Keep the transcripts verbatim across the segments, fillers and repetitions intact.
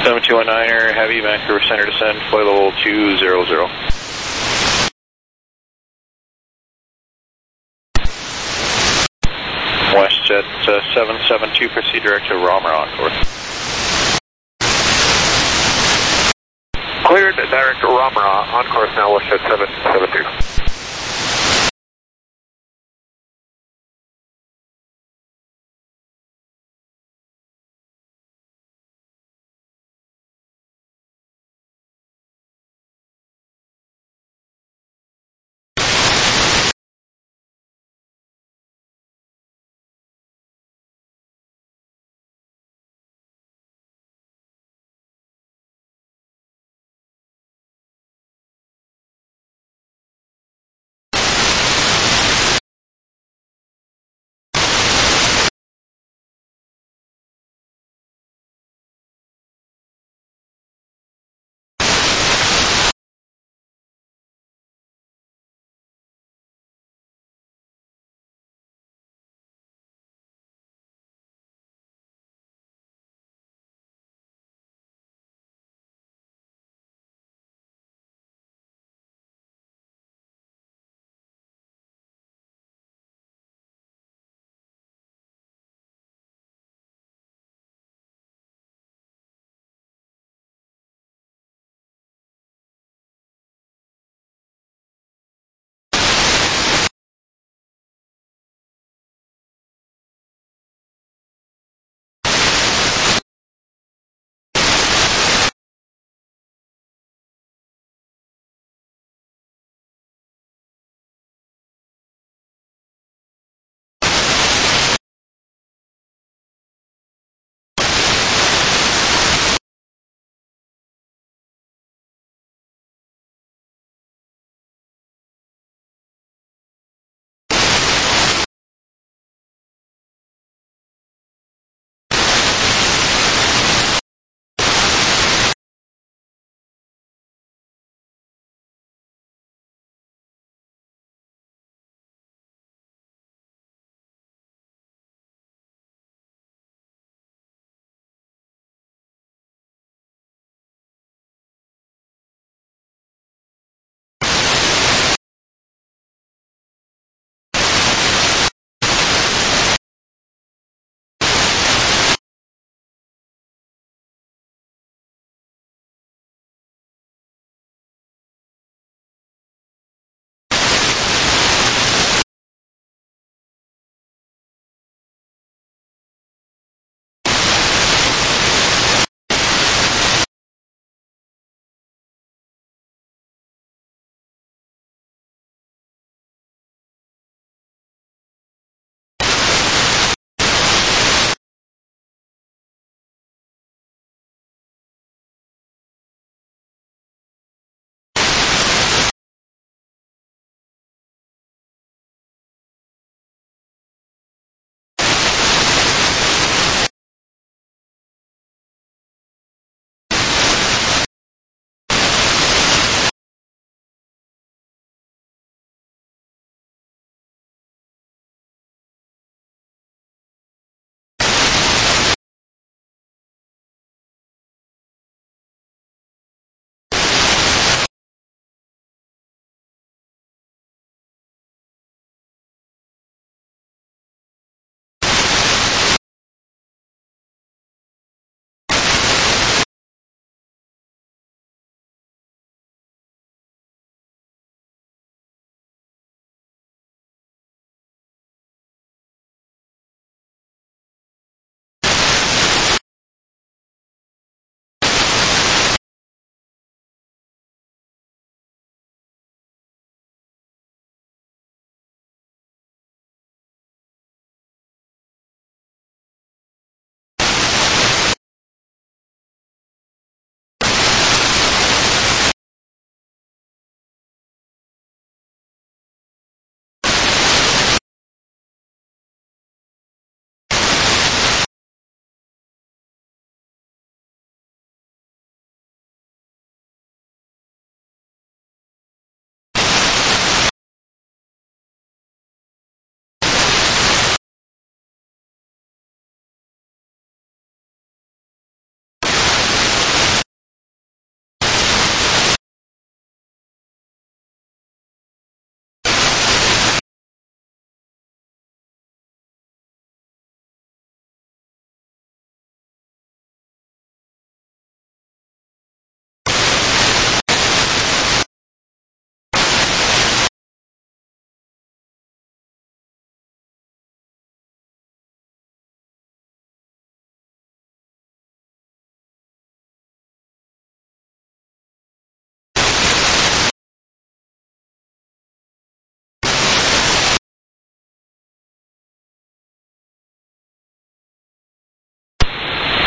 seven two one niner, heavy Vancouver center descend, flight level two zero zero. WestJet uh, seven seven two, proceed direct to Romer Encore. Cleared, direct to Romer, on course now, WestJet seven seven two.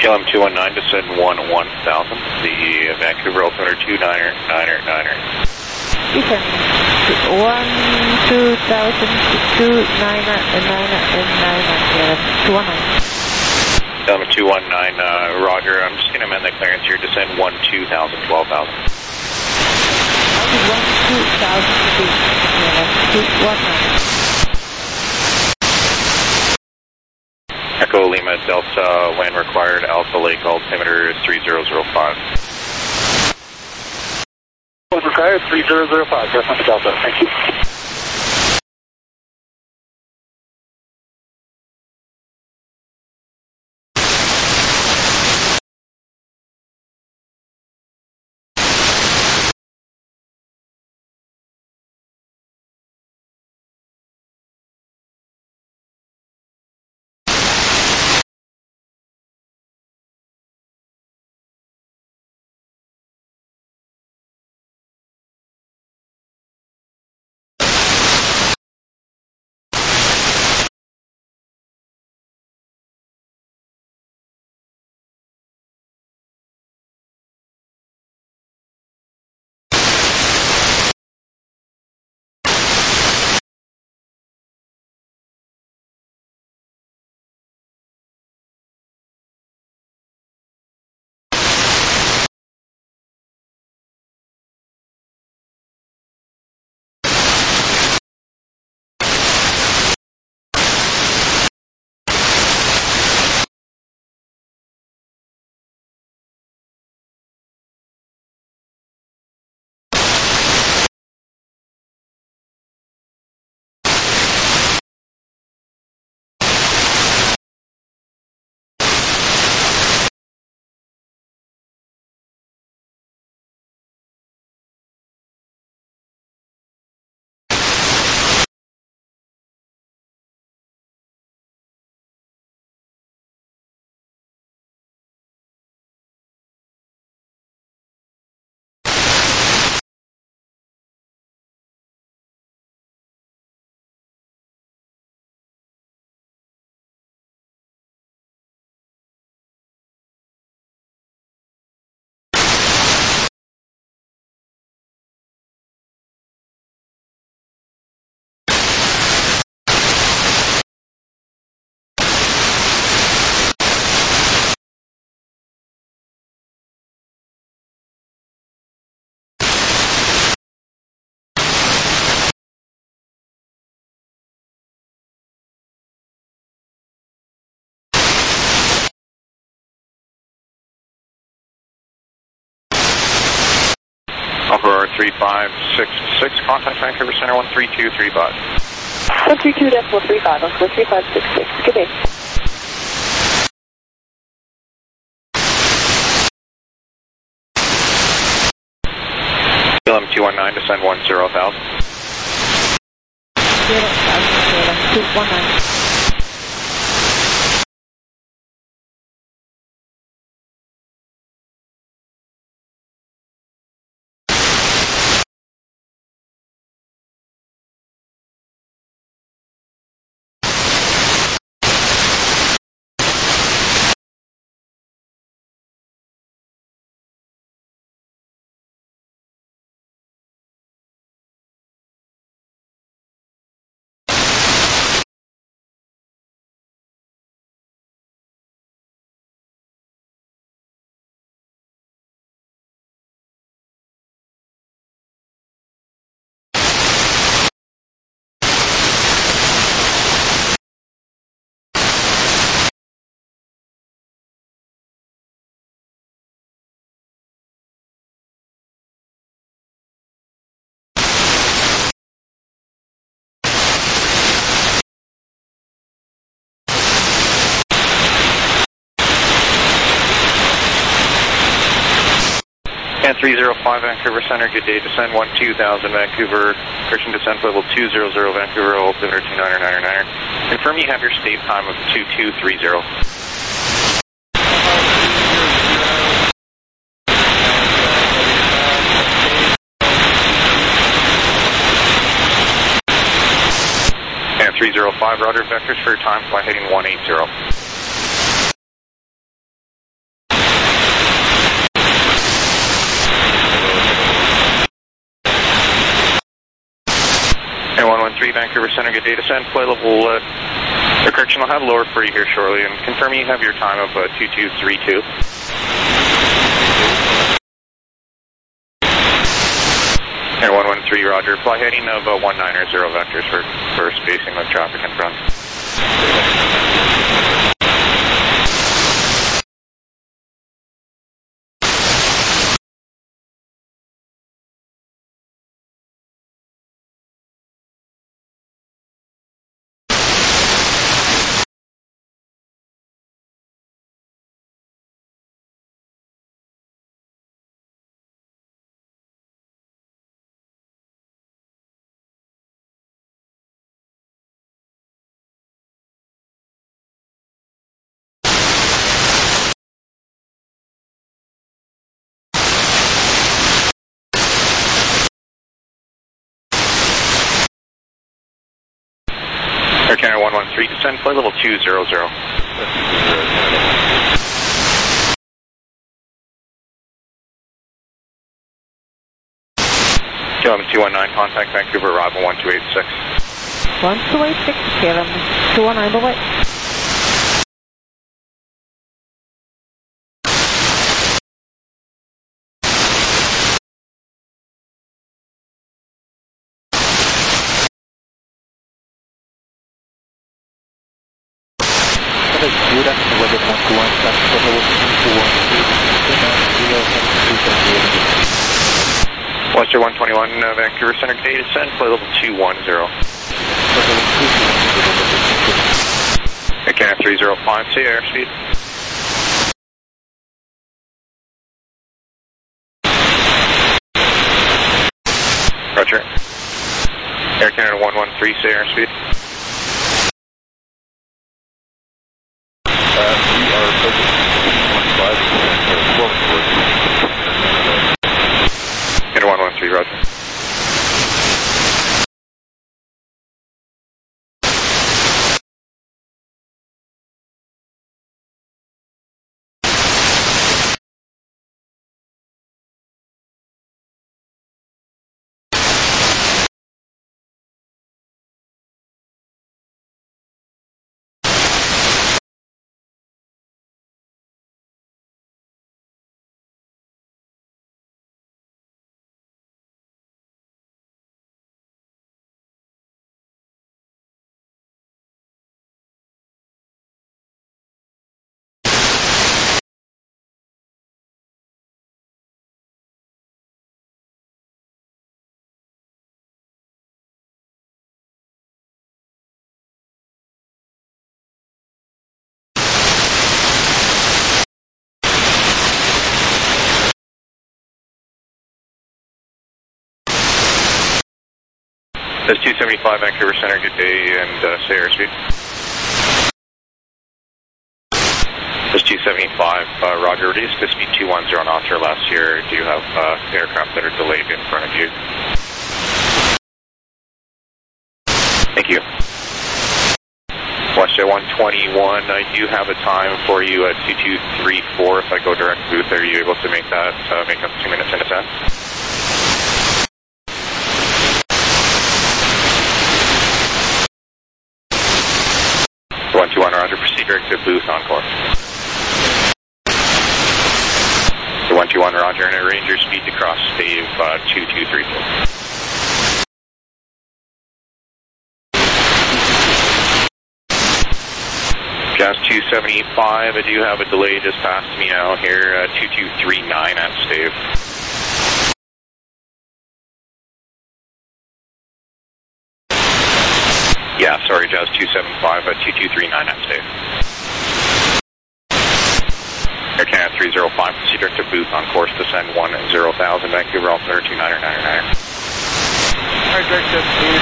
K L M two one nine, descend one one thousand, the Vancouver altimeter two niner, niner, niner. Descend one two thousand, two niner, niner, and niner, two one nine. K L M two one nine, uh, Roger, I'm just going to amend the clearance here, descend one two thousand, twelve thousand. one two thousand feet, two one nine. Echo Lima Delta, land required, Alpha Lake altimeter is three zero zero five. Land required, three zero zero five, Delta Delta, thank you. Alpha three five six six, contact Vancouver Center one three two three five. one three two decimal three five, Alpha three five six six, good day. K L M two one nine, descend one zero thousand. zero thousand, two one nine. And three zero five Vancouver Center, good day, descend one two thousand Vancouver, Christian descent level two zero zero Vancouver, altimeter two niner niner niner. Confirm you have your state time of two two three zero. And three zero five, Roger, vectors for your time, flight heading one eight zero. And one one three Vancouver Center, good day, descend, flight level, uh, or correction, I'll have lower for you here shortly, and confirm you have your time of uh, two two three two. And one one three, roger, fly heading of uh, one nine zero vectors for, for spacing with traffic in front. Air Canada one one three, descend, flight level two zero zero. Kilometer two one nine, contact Vancouver, arrival one two eight six. one two eight six, K L M two one nine, bye-bye. Western one twenty-one, uh, Vancouver Center, day descend, flight level two one zero. Air Canada three zero five, say airspeed. Roger. Air Canada one one three, say airspeed. one one three, roger. That's two seventy-five Vancouver Center, good day, and uh, say airspeed. That's two seventy-five, uh, roger, reduced to speed two one zero knots or less here. Do you have uh, aircraft that are delayed in front of you? Thank you. Westjet one twenty-one, I do have a time for you at two two three four. If I go direct booth, are you able to make that, uh, make up two minutes in descent? one two one, roger, proceed direct to booth on course. So one two one, roger, and arrange your speed to cross stave uh, two two three four. Jazz two seventy-five, I do have a delay just past me now here, uh, two two three nine at stave. Yeah, sorry, Jazz two seventy-five, uh, two two three nine at stave. Air Canada three zero five, proceed direct to booth on course, descend one zero thousand, Vancouver, altimeter two niner niner niner. Alright, direct to booth,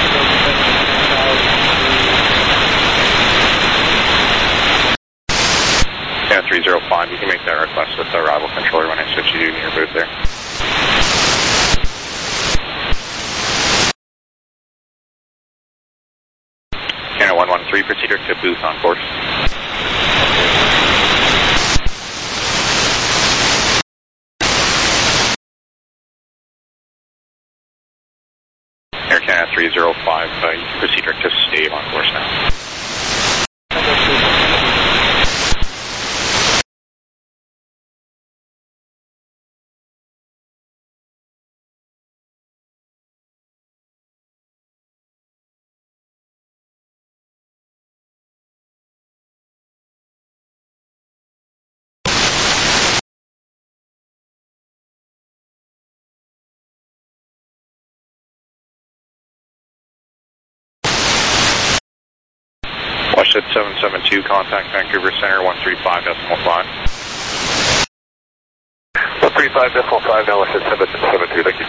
Yeah, three zero five, you can make that request with the arrival controller when I switch you to your booth there. Canada one one three, proceed direct to booth on course. Air Canada Canada three zero five, uh, you can proceed direct to stave on course now. Washington seven seven two, contact Vancouver Center one three five decimal five. one three five decimal five, now Washington seven seven two, thank you.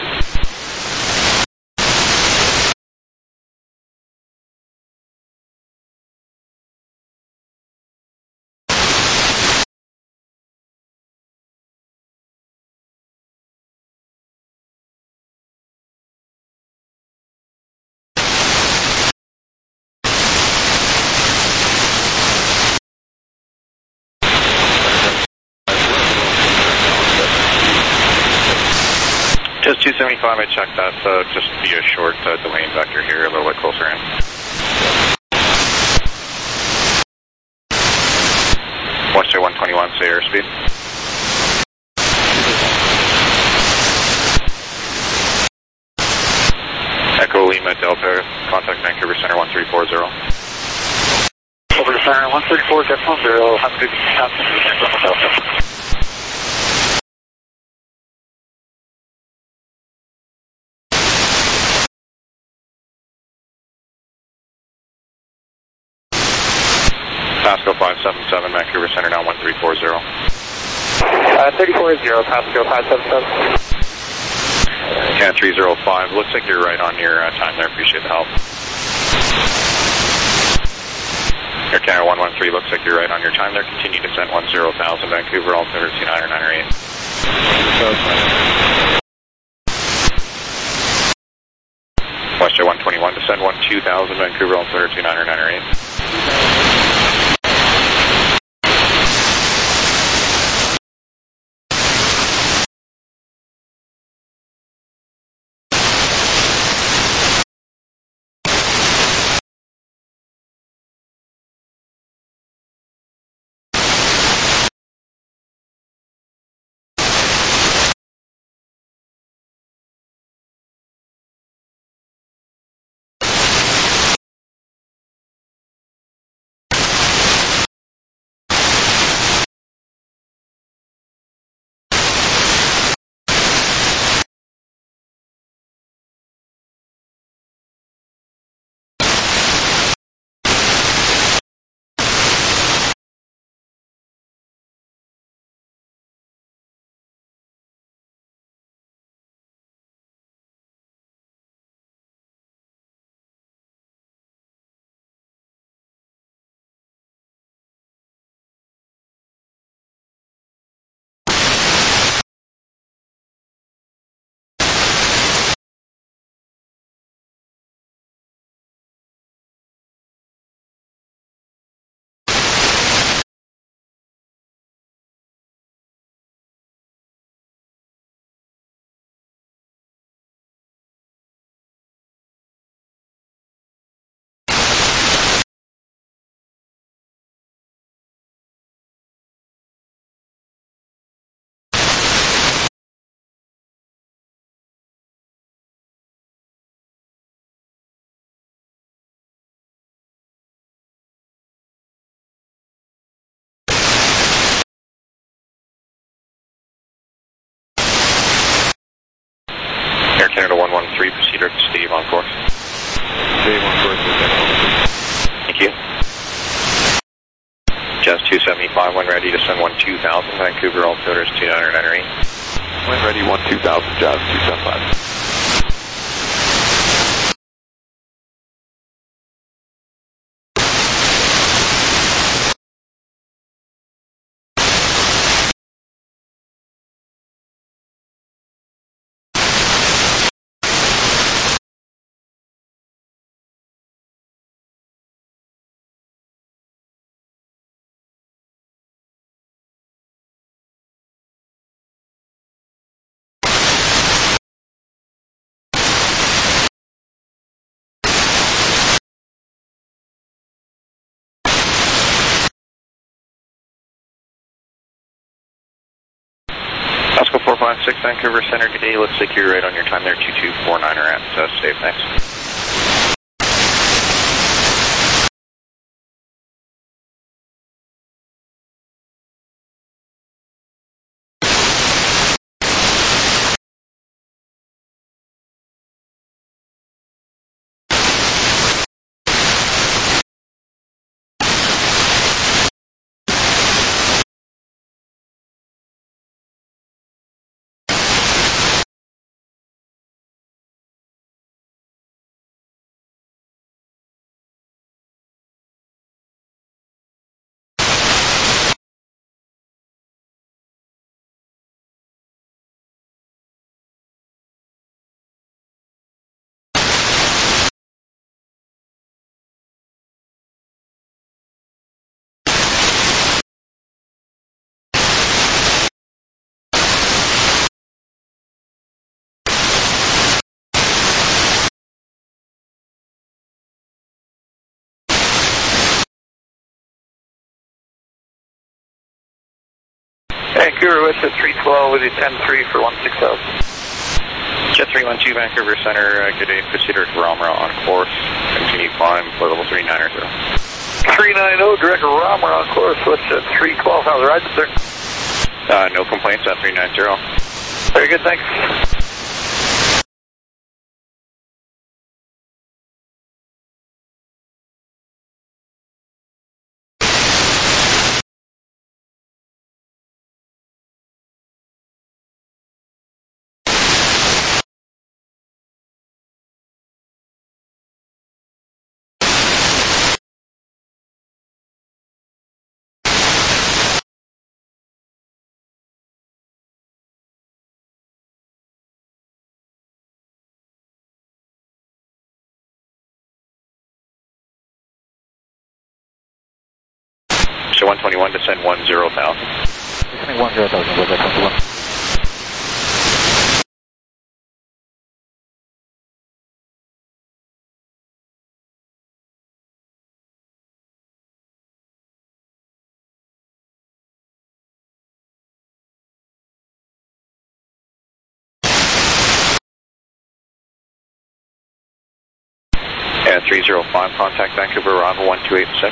Just two seventy-five, I checked that, uh, just be a short uh, delay vector here, a little bit closer in. Western one twenty-one, say airspeed. Echo Lima Delta, contact Vancouver Center one three four zero. Over to Center one three four decimal zero, have to have to Delta. Pasco five seven seven, Vancouver Center now one three four zero. Uh, thirty-four zero, Pasco five seven seven. Canada three zero five, looks like you're right on your uh, time there, appreciate the help. Air Canada one one three, looks like you're right on your time there, continue to descent one zero thousand, Vancouver, altimeter two nine nine eight. Western one twenty-one, descend one two thousand, Vancouver, altimeter two nine nine eight. Air Canada one one three, proceed direct to Steve on course. Steve on course, thank you. Jazz two seventy-five, when ready to send one two thousand, Vancouver, altimeter two nine nine eight. when ready, one two thousand, Jazz two seventy-five. five six Vancouver Center, good day. Looks like you're right on your time there, two two four nine er at uh, safe, thanks. Vancouver with the three twelve with you ten three for one six thousand. Jet three one two Vancouver Center, uh, good day. Proceed to Ramra on course. Continue climb for level three nine zero. three nine zero, direct Ramra on course with the three twelve. How's the ride, sir? Uh, no complaints at three nine zero. Very good, thanks. So one twenty-one, descend one zero thousand. Descending one zero thousand, was that twenty-one? And three zero five, contact Vancouver, arrival one two eight six.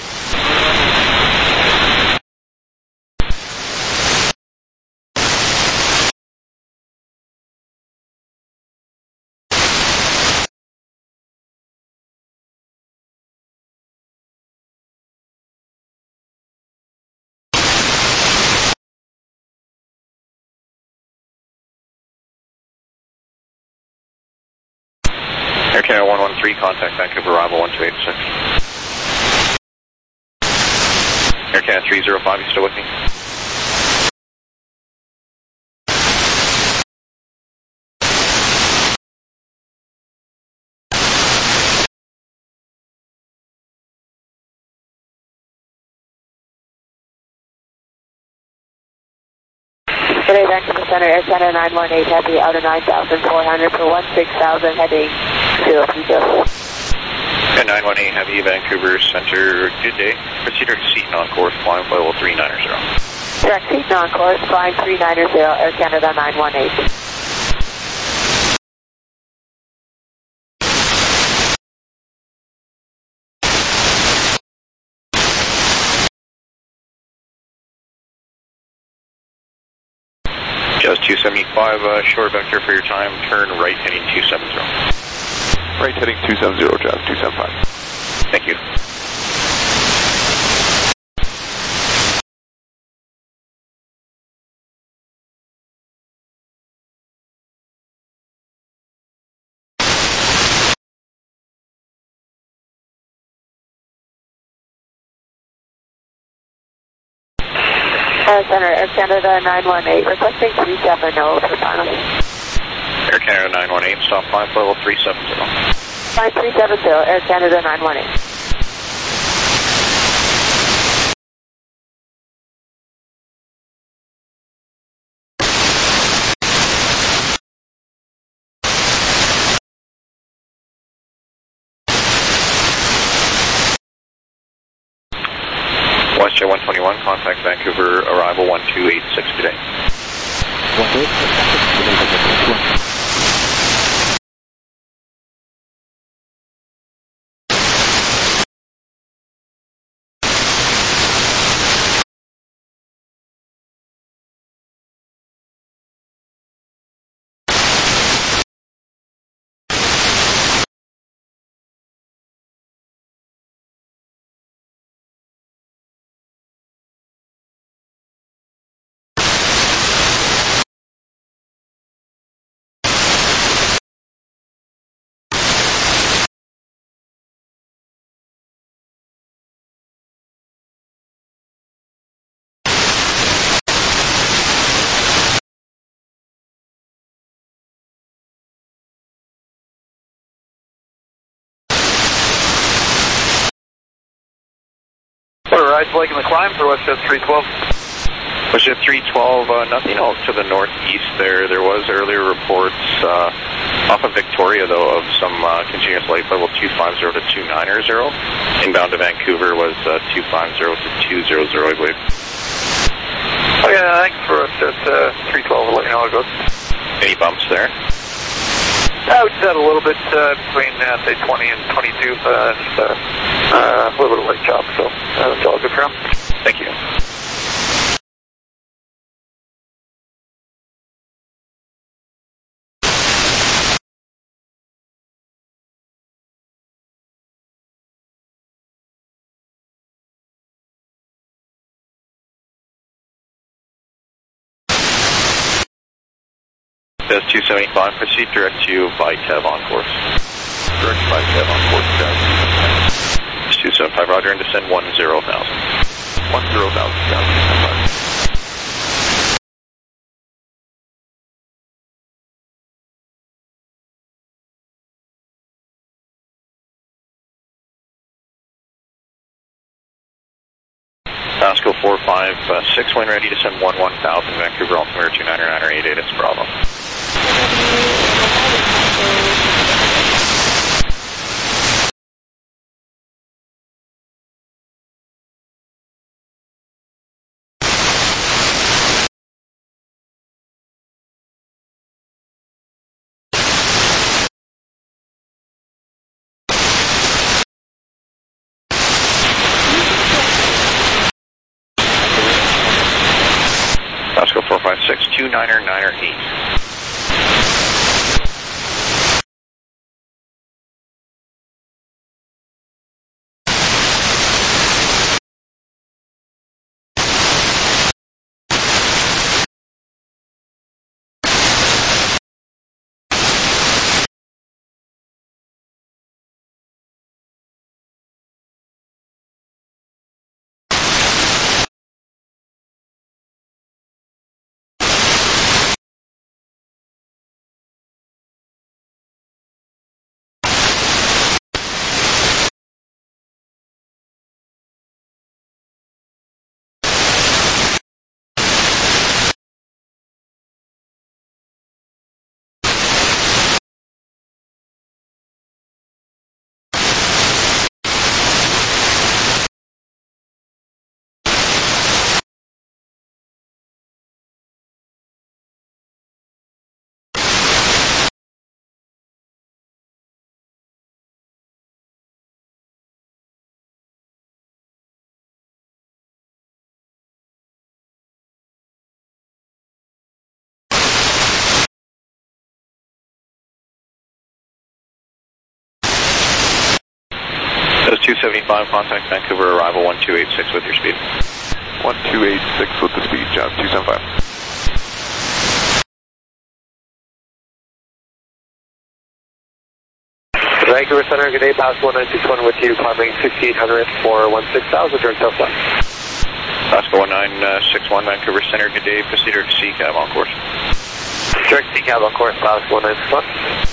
Air Canada one one three, contact Vancouver, arrival one two eight six. Air Canada three zero five, you still with me? Good day, Vancouver Center, Air Canada nine one eight, heavy outer nine thousand four hundred for one six thousand, heading zero three zero. And nine one eight, heavy Vancouver Center, good day. Proceed to Seaton on course, climb level three nine zero. Direct Seaton on course, flying three nine zero, Air Canada nine one eight. Just two seventy-five, uh, short vector for your time, turn right heading two seven zero. Right heading two seven zero, Jazz two seven five. Thank you. Air Center, Air Canada nine one eight, requesting three seven zero for final. Air Canada nine one eight, stop climb level three seven zero. Flight three seven zero, Air Canada nine one eight. WestJet one twenty-one, contact Vancouver, arrival one two eight six today. one two eight, delay Delta twenty-one. Alright, Blake in the climb for Westjet three twelve. Westjet three twelve, uh, nothing else to the northeast there. There was earlier reports uh, off of Victoria, though, of some uh, continuous light level two five zero to two nine zero. Inbound to Vancouver was uh, two five zero to two zero zero, I believe. Oh yeah, thanks for Westjet uh, three twelve. I'll let you know how it goes. Any bumps there? I would set a little bit uh, between, uh, say, twenty and twenty-two, uh, just, uh, uh, a little bit of light chop, so uh, that's all good for him. Thank you. Does two seventy-five proceed direct to Vitab on course? Direct to Vitab on course, guys. two seventy-five, roger, and descend one zero thousand. one zero thousand, guys. Pascal four five six, when ready, descend one one thousand, Vancouver altimeter two nine nine eight eight, it's Bravo. Pascal four five six, two nine nine eight. two seventy-five, contact Vancouver, arrival one two eight six with your speed. one two eight six with the speed, John, two seventy-five. Vancouver Center, good day, Pascal one nine six one with you, climbing sixty-eight hundred for one six thousand, direct southwest. Pascal one nine six one, Vancouver Center, good day, proceed to C cab on course. Direct C cab on course, Pascal one nine six one.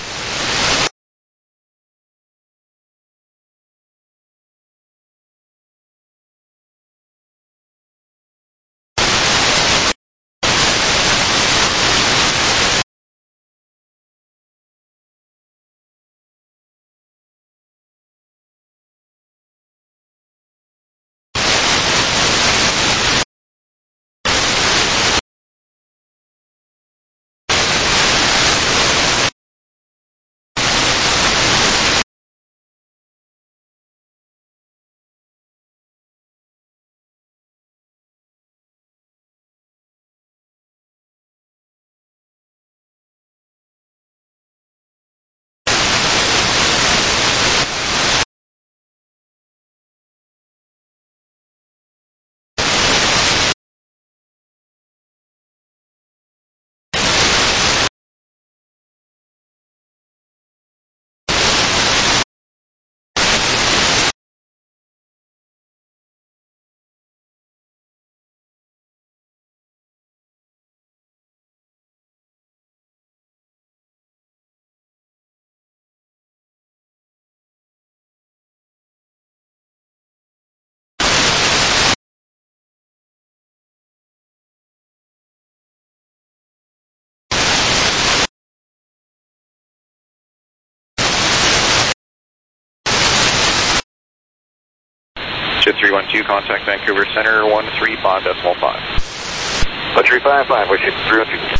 Ship three one two, contact Vancouver Center, one three five decimal five. one three five five, we're ship three one two.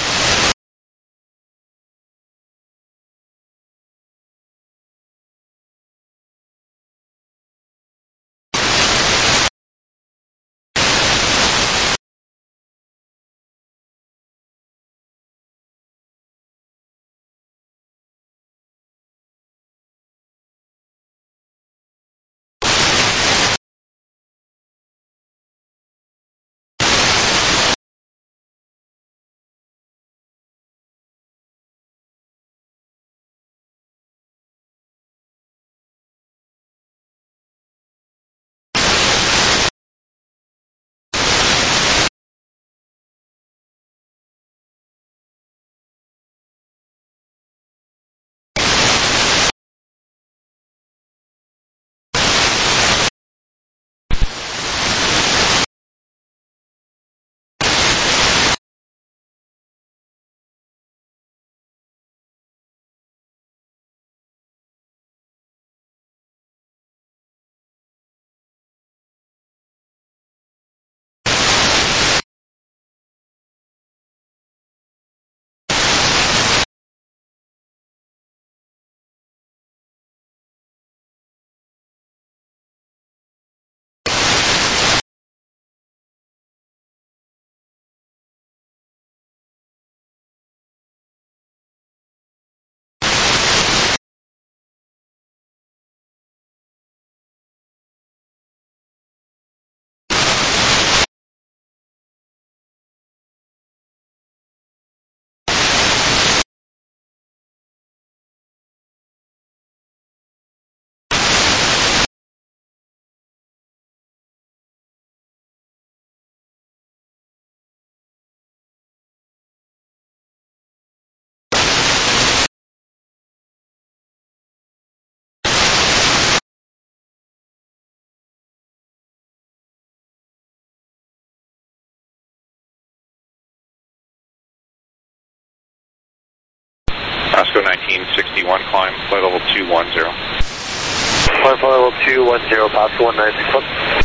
Pasco nineteen sixty-one, climb flight level two one zero. Climb flight level two one zero, Pasco one nine six one.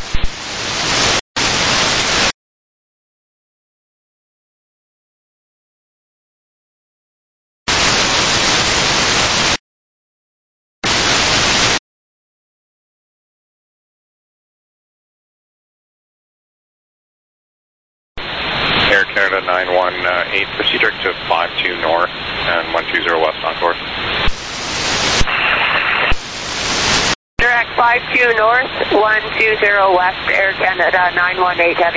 Air Canada nine one eight, proceed direct to five two north and one two zero west on course. Direct five two north, one two zero west, Air Canada nine one eight heavy.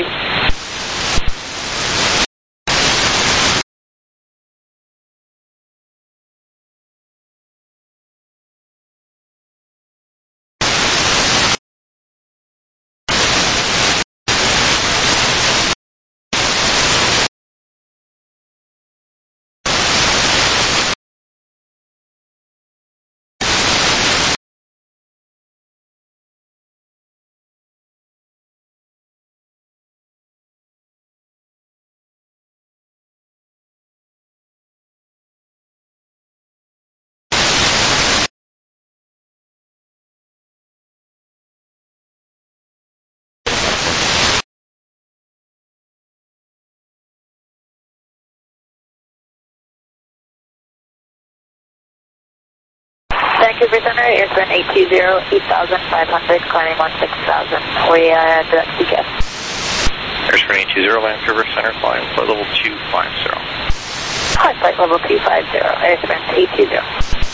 Vancouver Center, airplane eight two zero, eight thousand five hundred, climbing on six thousand. We uh, direct C G S. Airspring eight two zero, Vancouver Center, climb flight level two five zero. Hi, flight level two five zero, airplane eight two zero.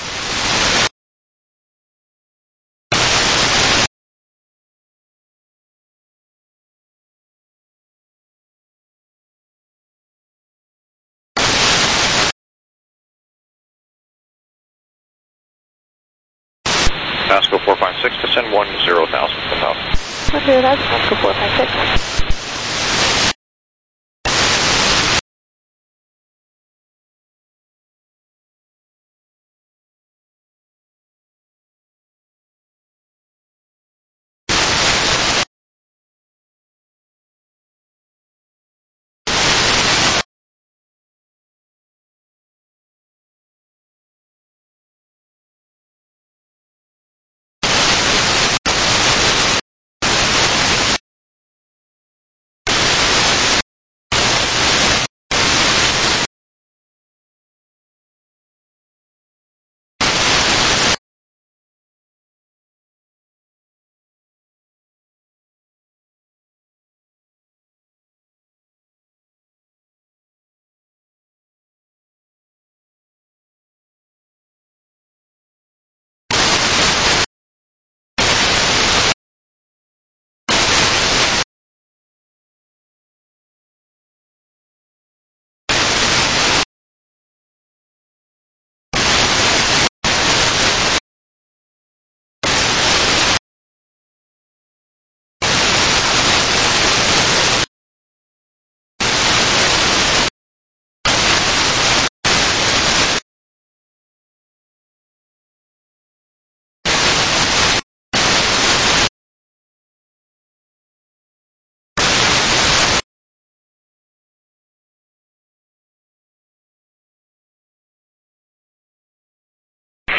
Pasco four five six, descend one zero thousand from thousand. Okay, that's Pasco four five six.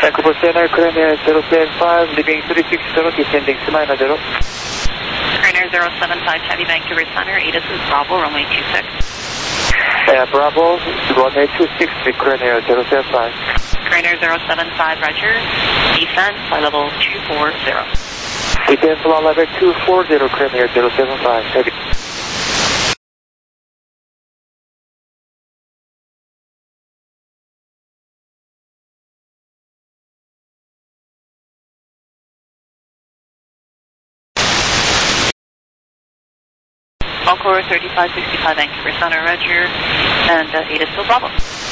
Vancouver Center, Cranier zero seven five, leaving three six zero, descending Smyrna zero. Cranier zero seven five, Heavy Vancouver Center, A D I S is Bravo, runway two six. Uh, Bravo, runway two six, Cranier zero seven five. Cranier zero seven five, Roger, descend, flight level two four zero. Descend, flight level two four zero, Cranier zero seven five, Heavy. Encore thirty-five sixty-five, Vancouver Center, Roger, and uh, A D I S still Bravo.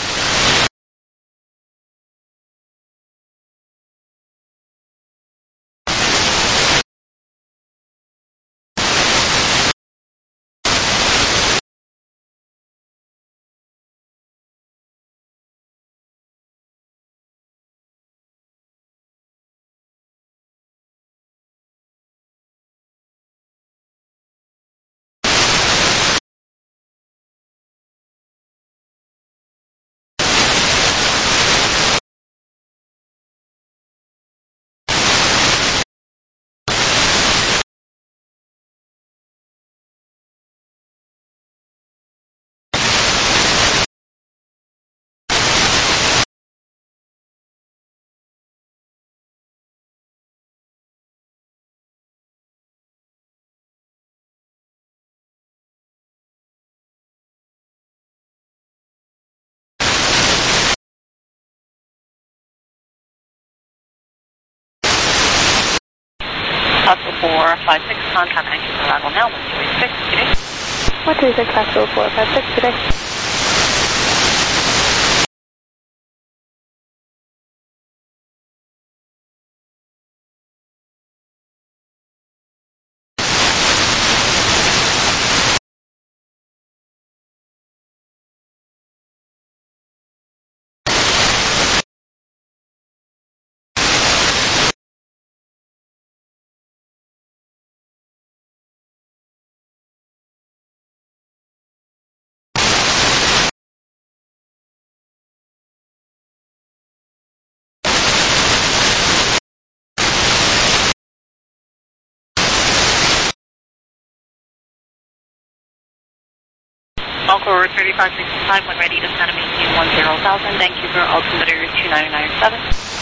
Possible four five six, contact Vancouver arrival now, one two eight six, good day. one two six, possible four five six, good day. Encore thirty-five sixty-five, when ready to send a maintain one zero thousand, Vancouver, altimeter two nine nine seven.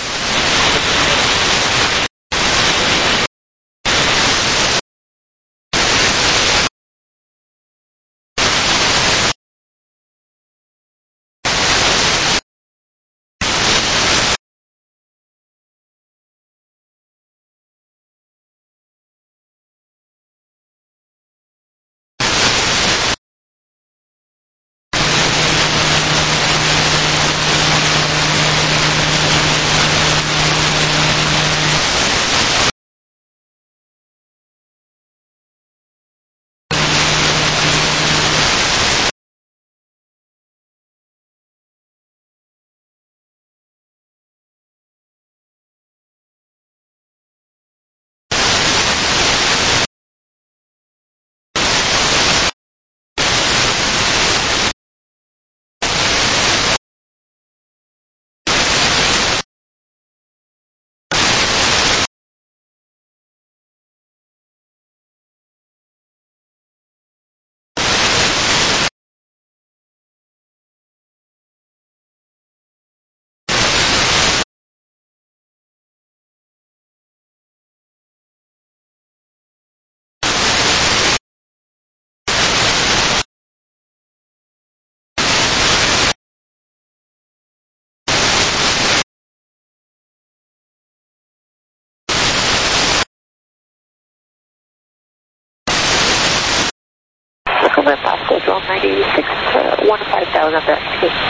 Vancouver, Pasco, twelve ninety-six, uh, one five thousand there.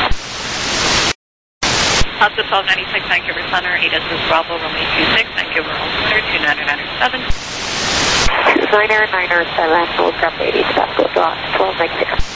Pasco twelve ninety-six, Vancouver Center, A D I S is Bravo, runway two six, Vancouver, altimeter two nine nine seven. two nine nine seven, we'll grab A D I S, Pasco, twelve ninety-six.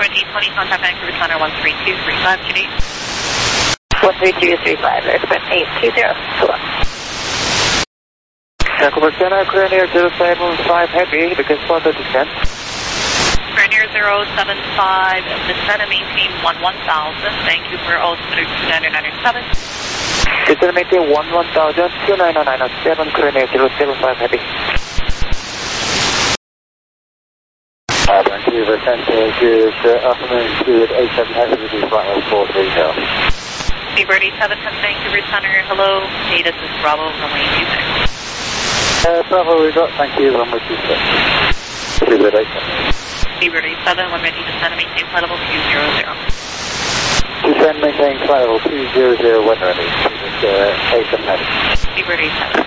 twenty twenty, contact Vancouver Center one three two three five, good day. one three two three five, airspin eight two zero, hello. Vancouver Center, clear near zero seven five heavy, because for the descent. Clear near zero seven five, descend and maintain one one thousand, Vancouver altimeter two nine nine seven. Descend and maintain one one thousand, two nine nine seven, clear near zero seven five heavy. Uh, Vancouver Center, good uh, afternoon, good eight seven heavy, with the flight level four three zero. Seabird eight seven ten, Vancouver Center, hello. Hey, this is Bravo, runway two six. Uh, Bravo, we got, thank you, runway two six. Seabird eight seven. Seabird eight seven, when ready, descend and maintain flight level two zero zero. Descend, maintain flight level two zero zero, when ready. It's uh, eight seven heavy. Seabird eight seven.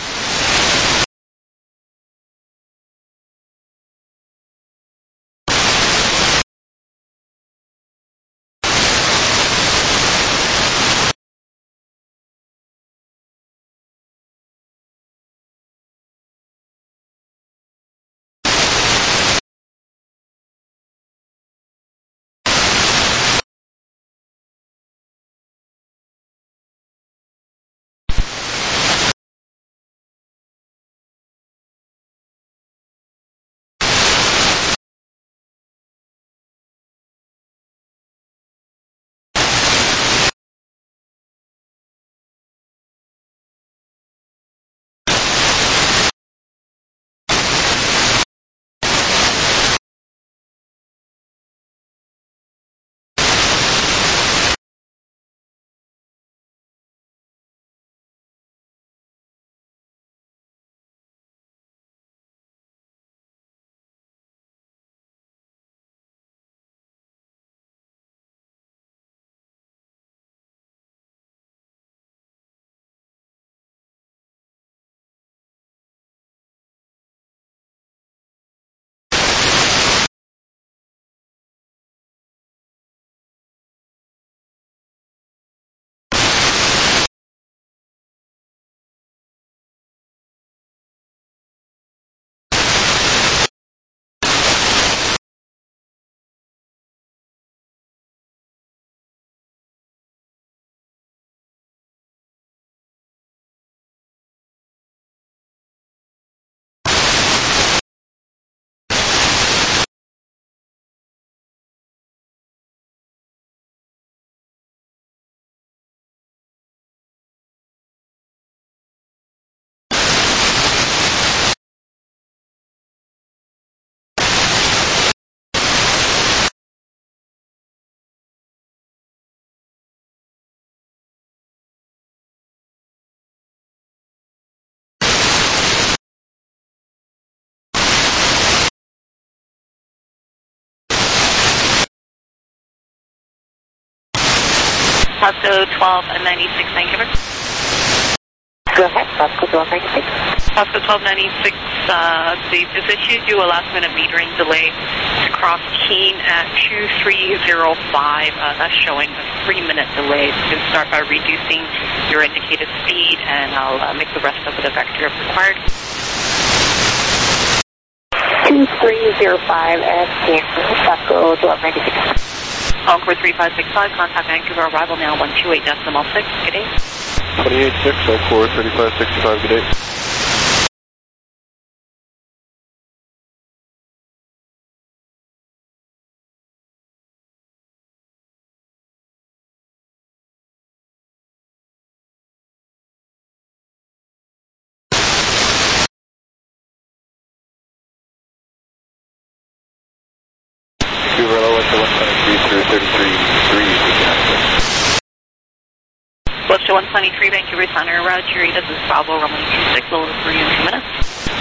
Pasco twelve ninety-six, Vancouver. Go ahead, Pasco twelve ninety-six. Pasco twelve ninety-six, uh, they just issued you a last minute metering delay to cross Keene at two three zero five. Uh, that's showing a three minute delay. You can start by reducing your indicated speed, and I'll uh, make the rest of it a vector if required. two three zero five at Canton, Pasco twelve ninety-six. Encore three five six five, contact Vancouver, arrival now one two eight decimal six, good day. twenty-eight six, Encore thirty-five sixty-five, good day. West one twenty-three, Vancouver Center, Roger, this is Bravo, runway two six, low for you in two minutes.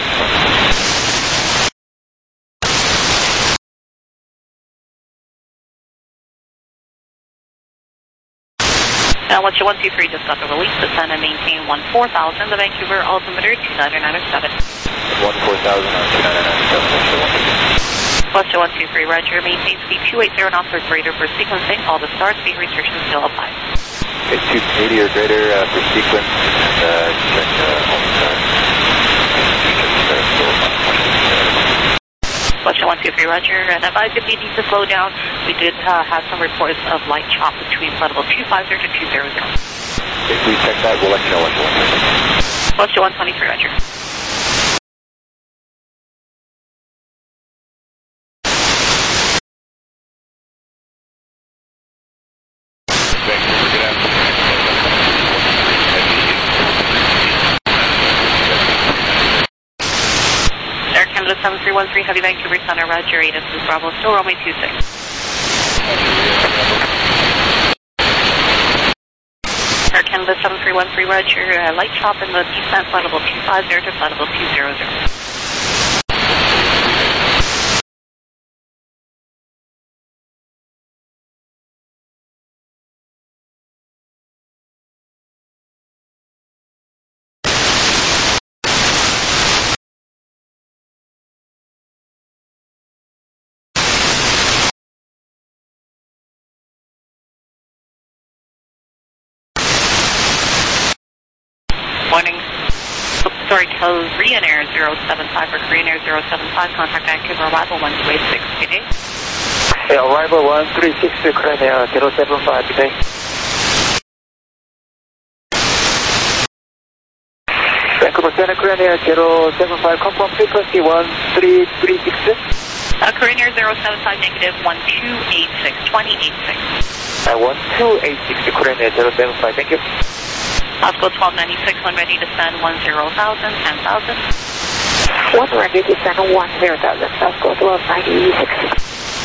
Now, West one two three just got the release, descend and maintain one four thousand, the Vancouver altimeter two nine nine seven. one four thousand on two nine nine seven. West one two three, Roger, maintain speed two eighty knots or greater for sequencing, all the start speed restrictions still apply. Okay, two eighty or greater uh, for sequence, and uh, check uh, home start. West one one two three, roger. And advise if you need to slow down, we did uh, have some reports of light chop between flight level two five zero to two hundred. If we check that, we'll let you know what you want. Close to one twenty-three, roger. seven three one three, Heavy Vancouver Center, roger, eight, this is Bravo, still runway two six. Air Canada seven three one three, roger, uh, light chop in the descent, flight level two five zero to flight level two hundred. Morning. Oops, sorry, Korean Air zero seven five for Korean Air zero seven five, contact Vancouver arrival one two eight six, good day. Yeah, arrival one three six to Korean Air zero seven five, good day. Vancouver Center, Korean Air zero seven five, confirm frequency one three three six. Uh, Korean Air zero seven five, negative one two eight six, two zero eight six. Uh, one two eight six to Korean Air zero seven five, thank you. Osco twelve ninety-six, when ready to send one zero thousand, ten thousand. One ready to send one zero thousand, Osco twelve ninety-six.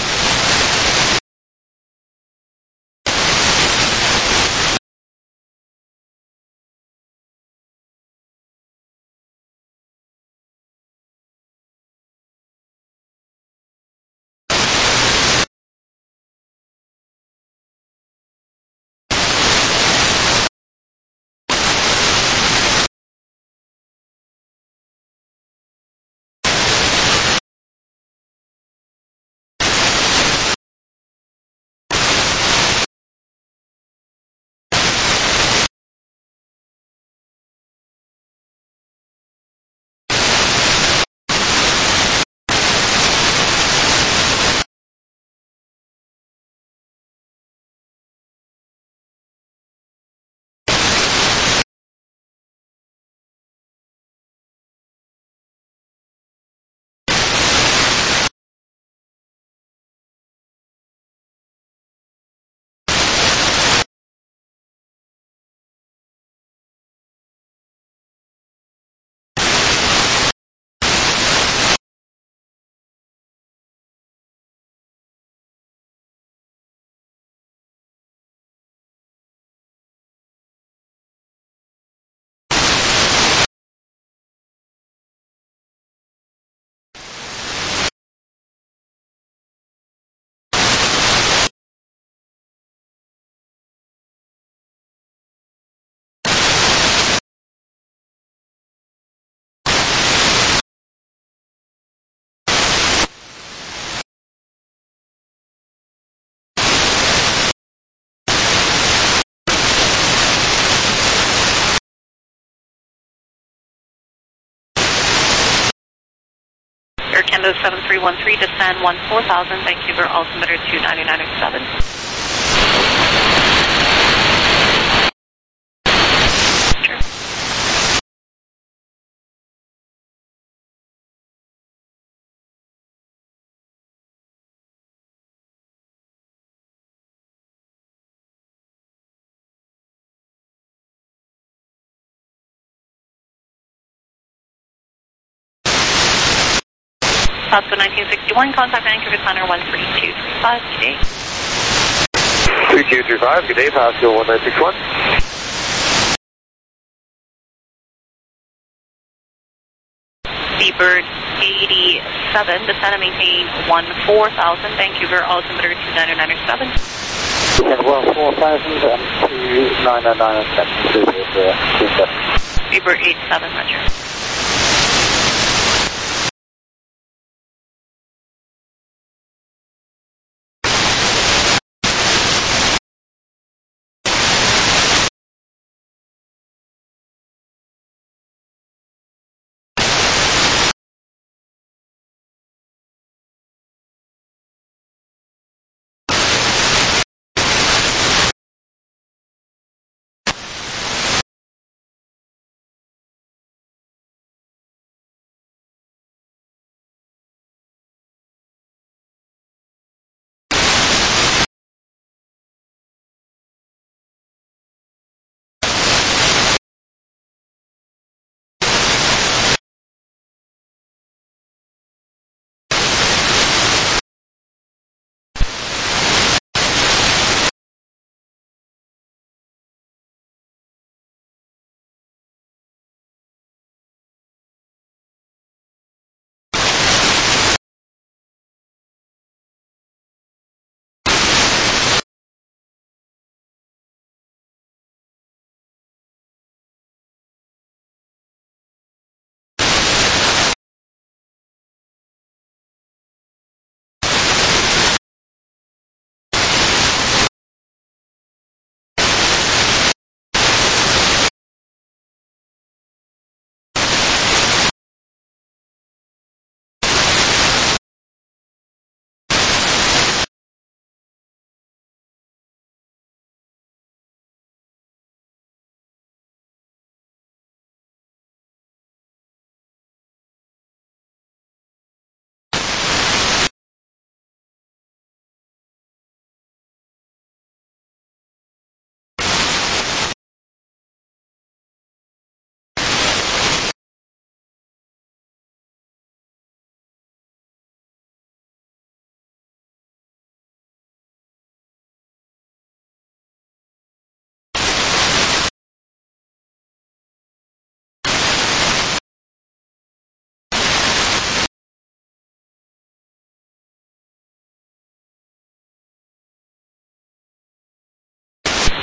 Air Canada seven three one three, descend one four thousand, Vancouver altimeter two ninety-nine oh seven. Osco nineteen sixty-one, contact Vancouver Center one three two three five, good day. three two three five, good day, Osco one nine six one. Seabird eighty-seven, descend and maintain one four thousand, Vancouver altimeter two ninety-nine oh seven. one four thousand and two ninety-nine oh seven. Seabird eighty-seven, roger.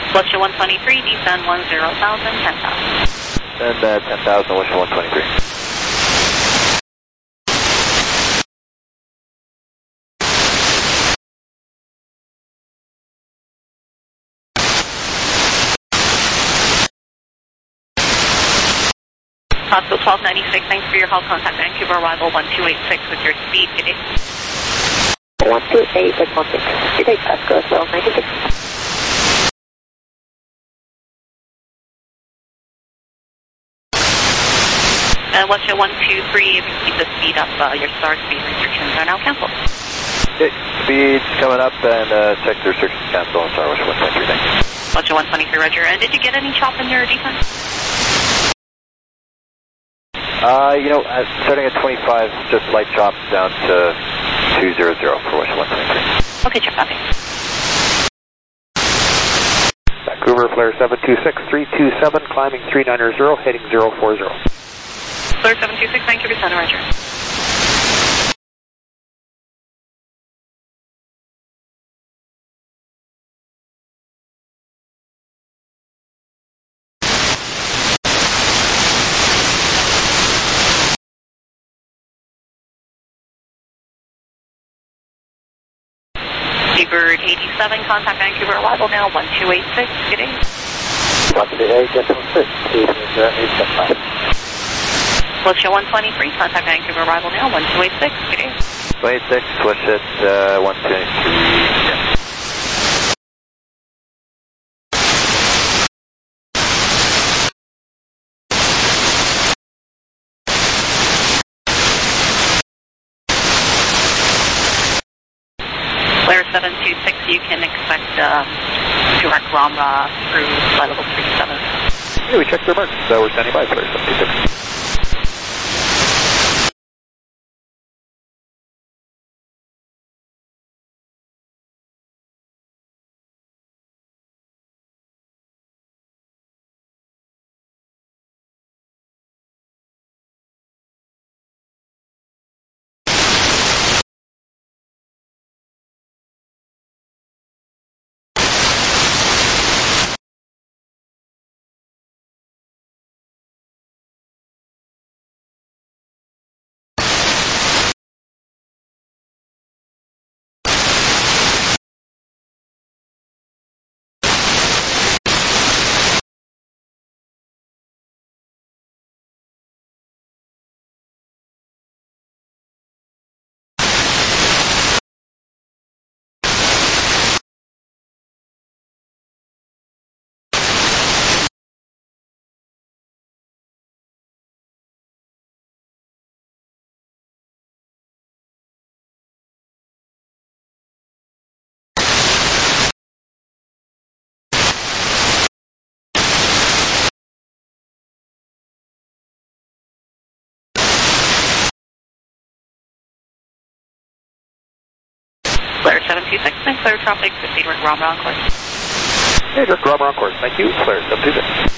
Fluxia one twenty-three, descend one zero thousand, ten thousand. And uh, ten thousand, Fluxia one twenty-three. Hospital twelve ninety-six, thanks for your help. Contact Vancouver arrival one two eight six with your speed. Good day. one two eight six one six. Good day, Pasco twelve ninety-six. And what's your one two three? If you keep the speed up, uh, your star speed restrictions are now canceled. Okay, speed coming up and uh, check the restrictions cancel on Star West one twenty-three, thank you. What's your one twenty-three, Roger? And did you get any chop in your defense? Uh, you know, uh, starting at twenty-five, just light chop down to two hundred for West one twenty-three. Okay, check copy. Vancouver, flare seven two six, three two seven, climbing three ninety, heading zero four zero. Flare seven two six, Vancouver Center, Roger. Seabird eighty-seven, contact Vancouver arrival now, one two eight six, good day. one two eight six, eight seven five. Fluxia one twenty-three, contact Vancouver arrival now, one two eight six, good day. one eight six, switch it, uh, one twenty-three, yeah. Flare seven two six, you can expect uh, direct ROMRA through flight level three seven. Yeah, we checked their marks, so we're standing by, flare seven two six. Flare seven two six, and clear traffic, proceed with ROMRA on course. Yeah, direct ROMRA on course, thank you, flare seven two six.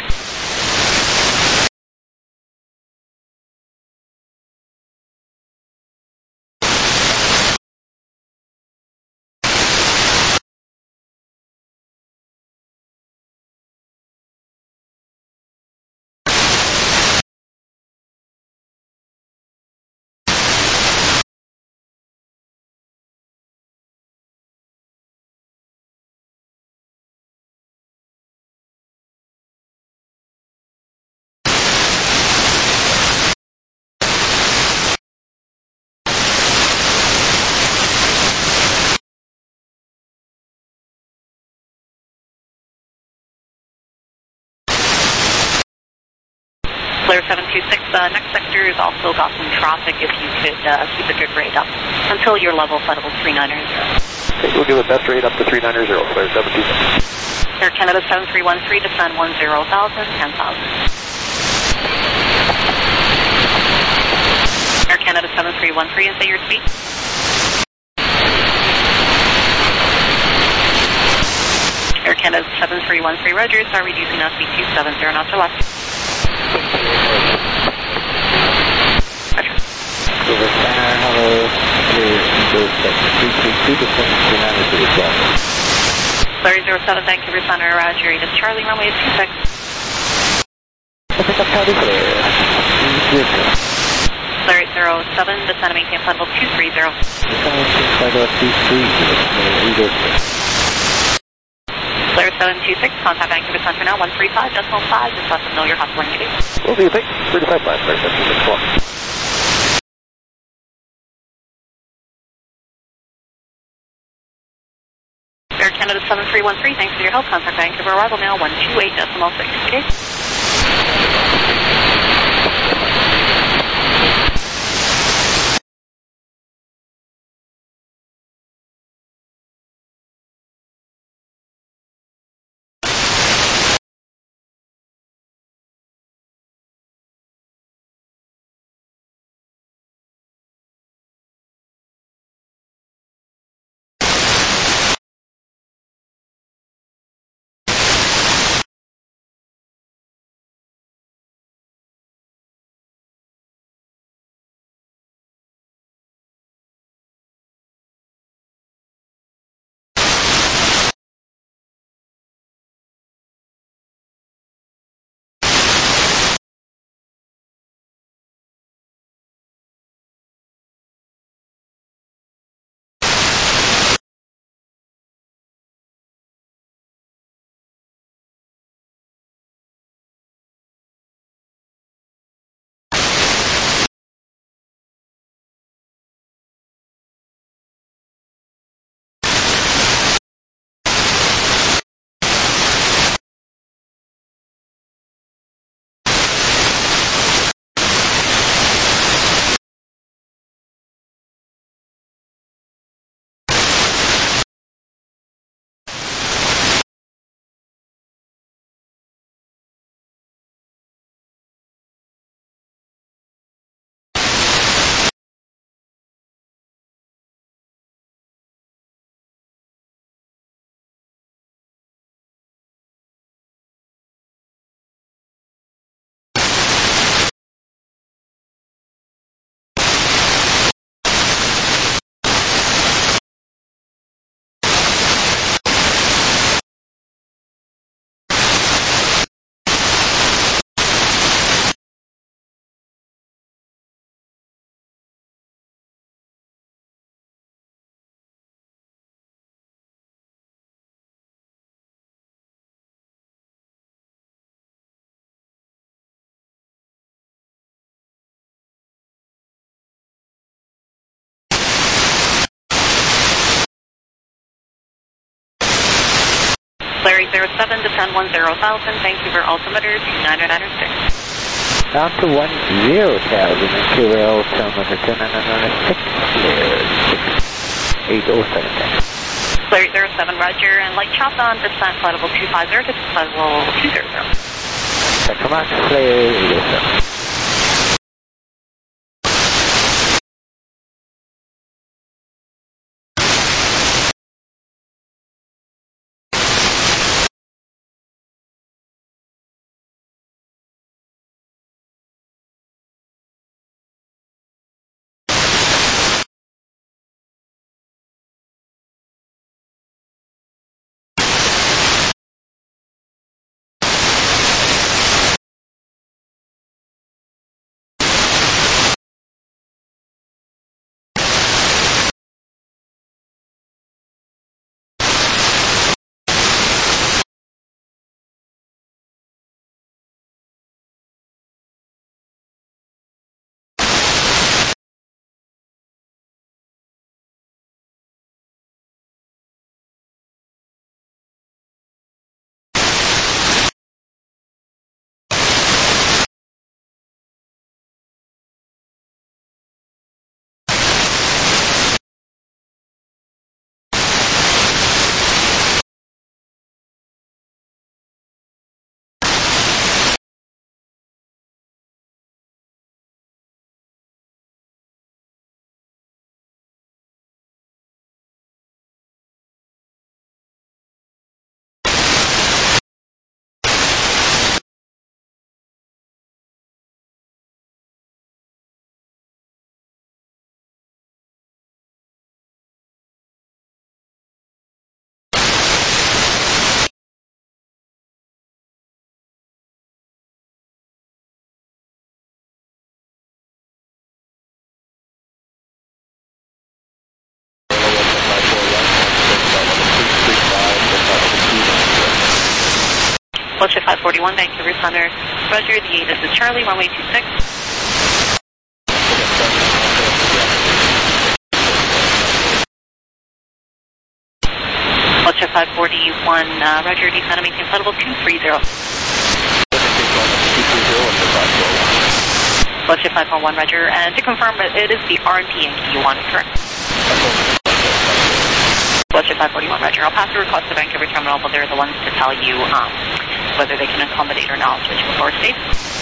Flare seven two six, uh, next sector has also got some traffic if you could uh, keep a good rate up until your level, flight level three ninety. Okay, we'll give a best rate up to three ninety, flare seven two six. Air Canada seven three one three, descend one zero thousand, ten thousand. Air Canada seven three one three, and say your speed. Air Canada seven three one three, Roger, start reducing now speed two seven zero knots or less. Roger. Silver Star, hello, clear, Eagle six three two two, descend three ninety to the twelve. Flare zero zero seven, Vancouver Center, Roger, it is Charlie, runway two six. Pick up Charlie Flare. Flare eight zero seven, descend and maintain flight level two three zero. Descend and maintain flight level two three zero. Flare seven two six, contact Vancouver Center now, one three five decimal five, just let them know you're hustling today. Will do, thanks. three five five, Flare seven two six one. Air Canada seven three one three, thanks for your help. Contact Vancouver arrival now, one two eight decimal six. Okay? Flare eight zero seven, descend one zero thousand, Vancouver altimeter two nine nine six. Down to one zero thousand, Vancouver altimeter two nine nine six, Flare six eight oh seven. Flare eight zero seven, Roger, and light chop on descent flight level two five zero to flight level two zero zero. Come on, Flare eight oh seven. Vulture five forty-one, Vancouver Center. Roger, the eight, this is Charlie, runway two six. Vulture five forty-one, uh, Roger, descend and maintain flight level two three zero. Vulture five four one, Roger, and to confirm, it is the R and P Yankee you want, correct? Vulture five forty-one, Roger. I'll pass the request to Vancouver Terminal, but they're the ones to tell you um, whether they can accommodate or not switch before state.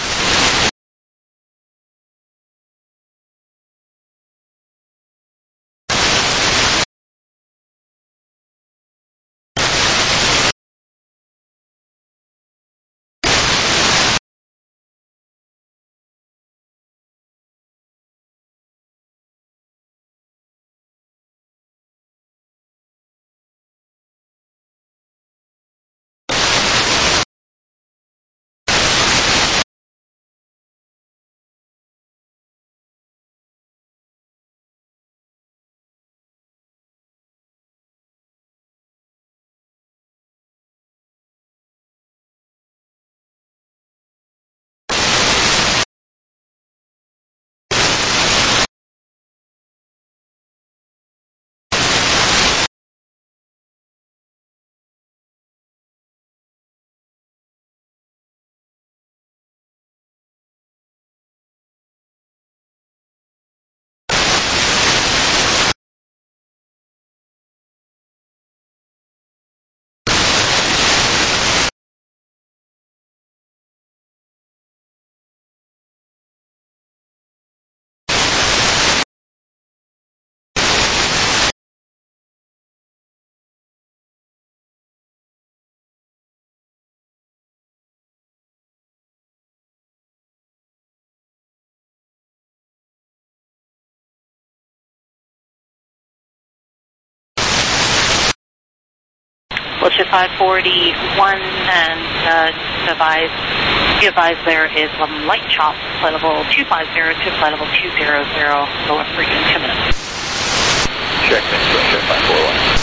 Vulture five forty-one, and uh, advise, be advised there is um, light chop, flight level two five zero to flight level two zero zero, lower for you in two minutes. Check, thanks, Vulture five forty-one.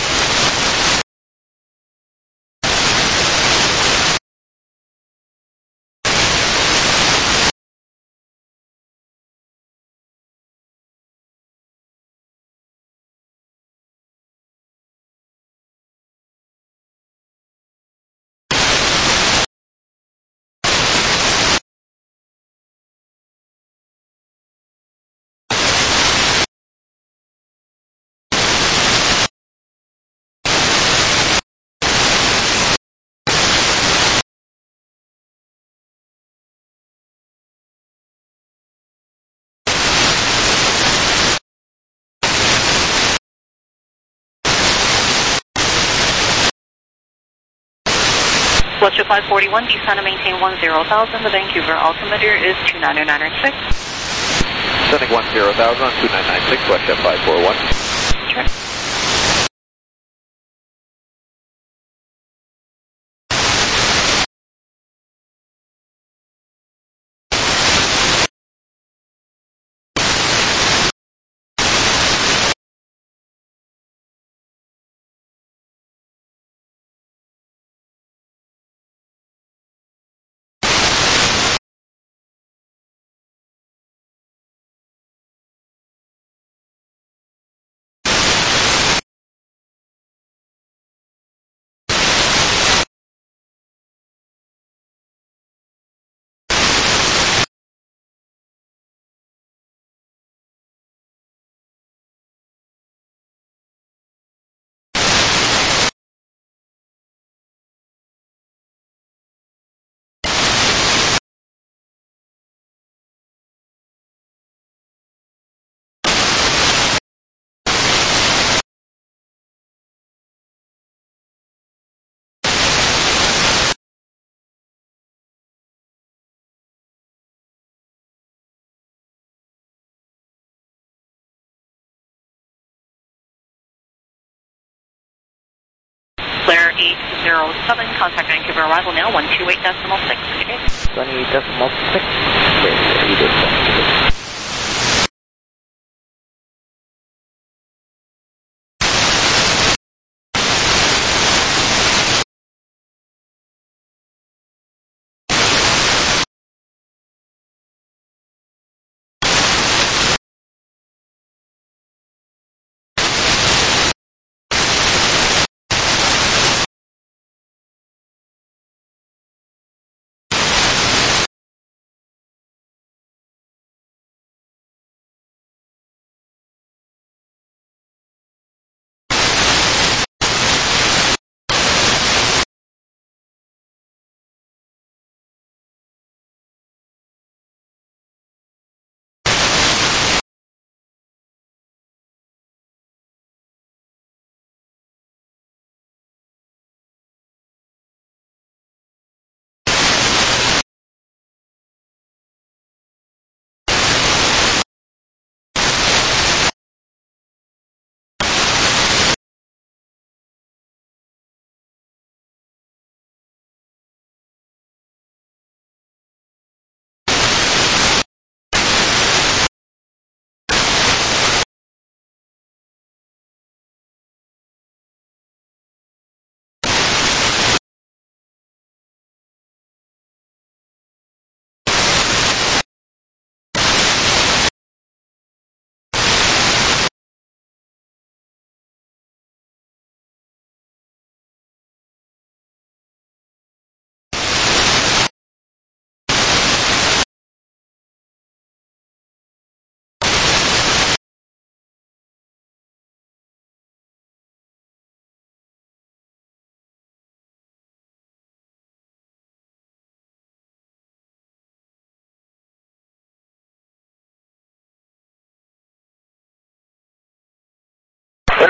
Vulture five forty-one, descend and maintain one zero thousand. The Vancouver altimeter is two nine nine nine six. Sending one zero thousand on two nine nine six, Vulture five forty-one. Sure. Flare eight zero seven, contact Vancouver arrival now, one two eight decimal six. twenty-eight decimal six. Okay, you did that.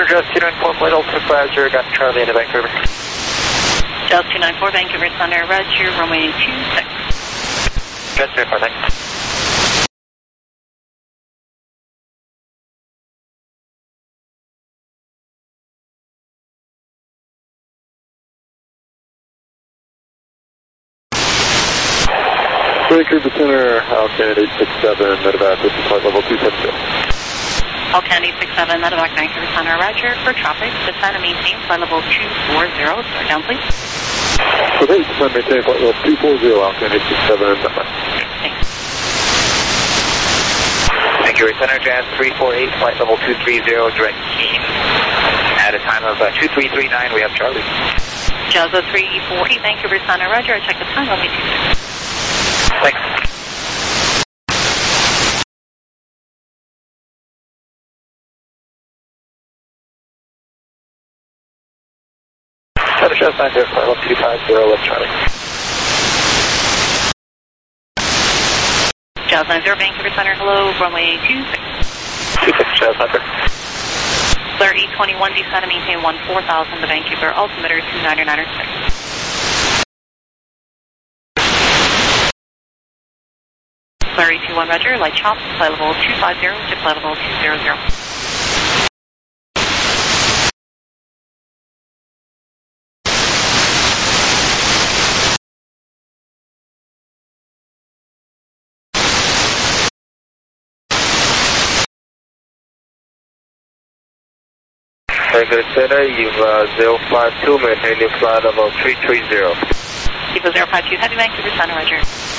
Center, Jazz two nine four, flight altimeter five zero, got Charlie into Vancouver. Jazz two nine four, Vancouver Center, Roger, runway two six. Jazz two nine four, thanks. Vancouver Center, Alcan eight six seven, medevac with flight level two seven zero. Alcan eight six seven, medevac Vancouver Center, Roger, for traffic, descend and maintain flight level two four zero, start down please. Okay, descend and maintain flight level two four zero, Alcan eight six seven, medevac. Thanks. Vancouver Center, Jazz three four eight, flight level two three zero, direct Keene. At a time of uh, two three three nine, we have Charlie. Jazz three four eight, Vancouver Center, Roger, check the time, runway two six. Thanks. Center Jazz nine zero, flight level two five zero, left Charlie. Jazz nine zero, Vancouver Center, hello, runway two six. two six, Jazz nine zero. Clear eight twenty-one, descend and maintain one four thousand to Vancouver, altimeter two nine nine six. Clear eight two one, Roger, light chop, flight level two five zero to flight level two zero zero. Vancouver Center, you've uh, zero five two, maintain your flight level three three zero. Evo zero five two, heavy Vancouver Center, Roger.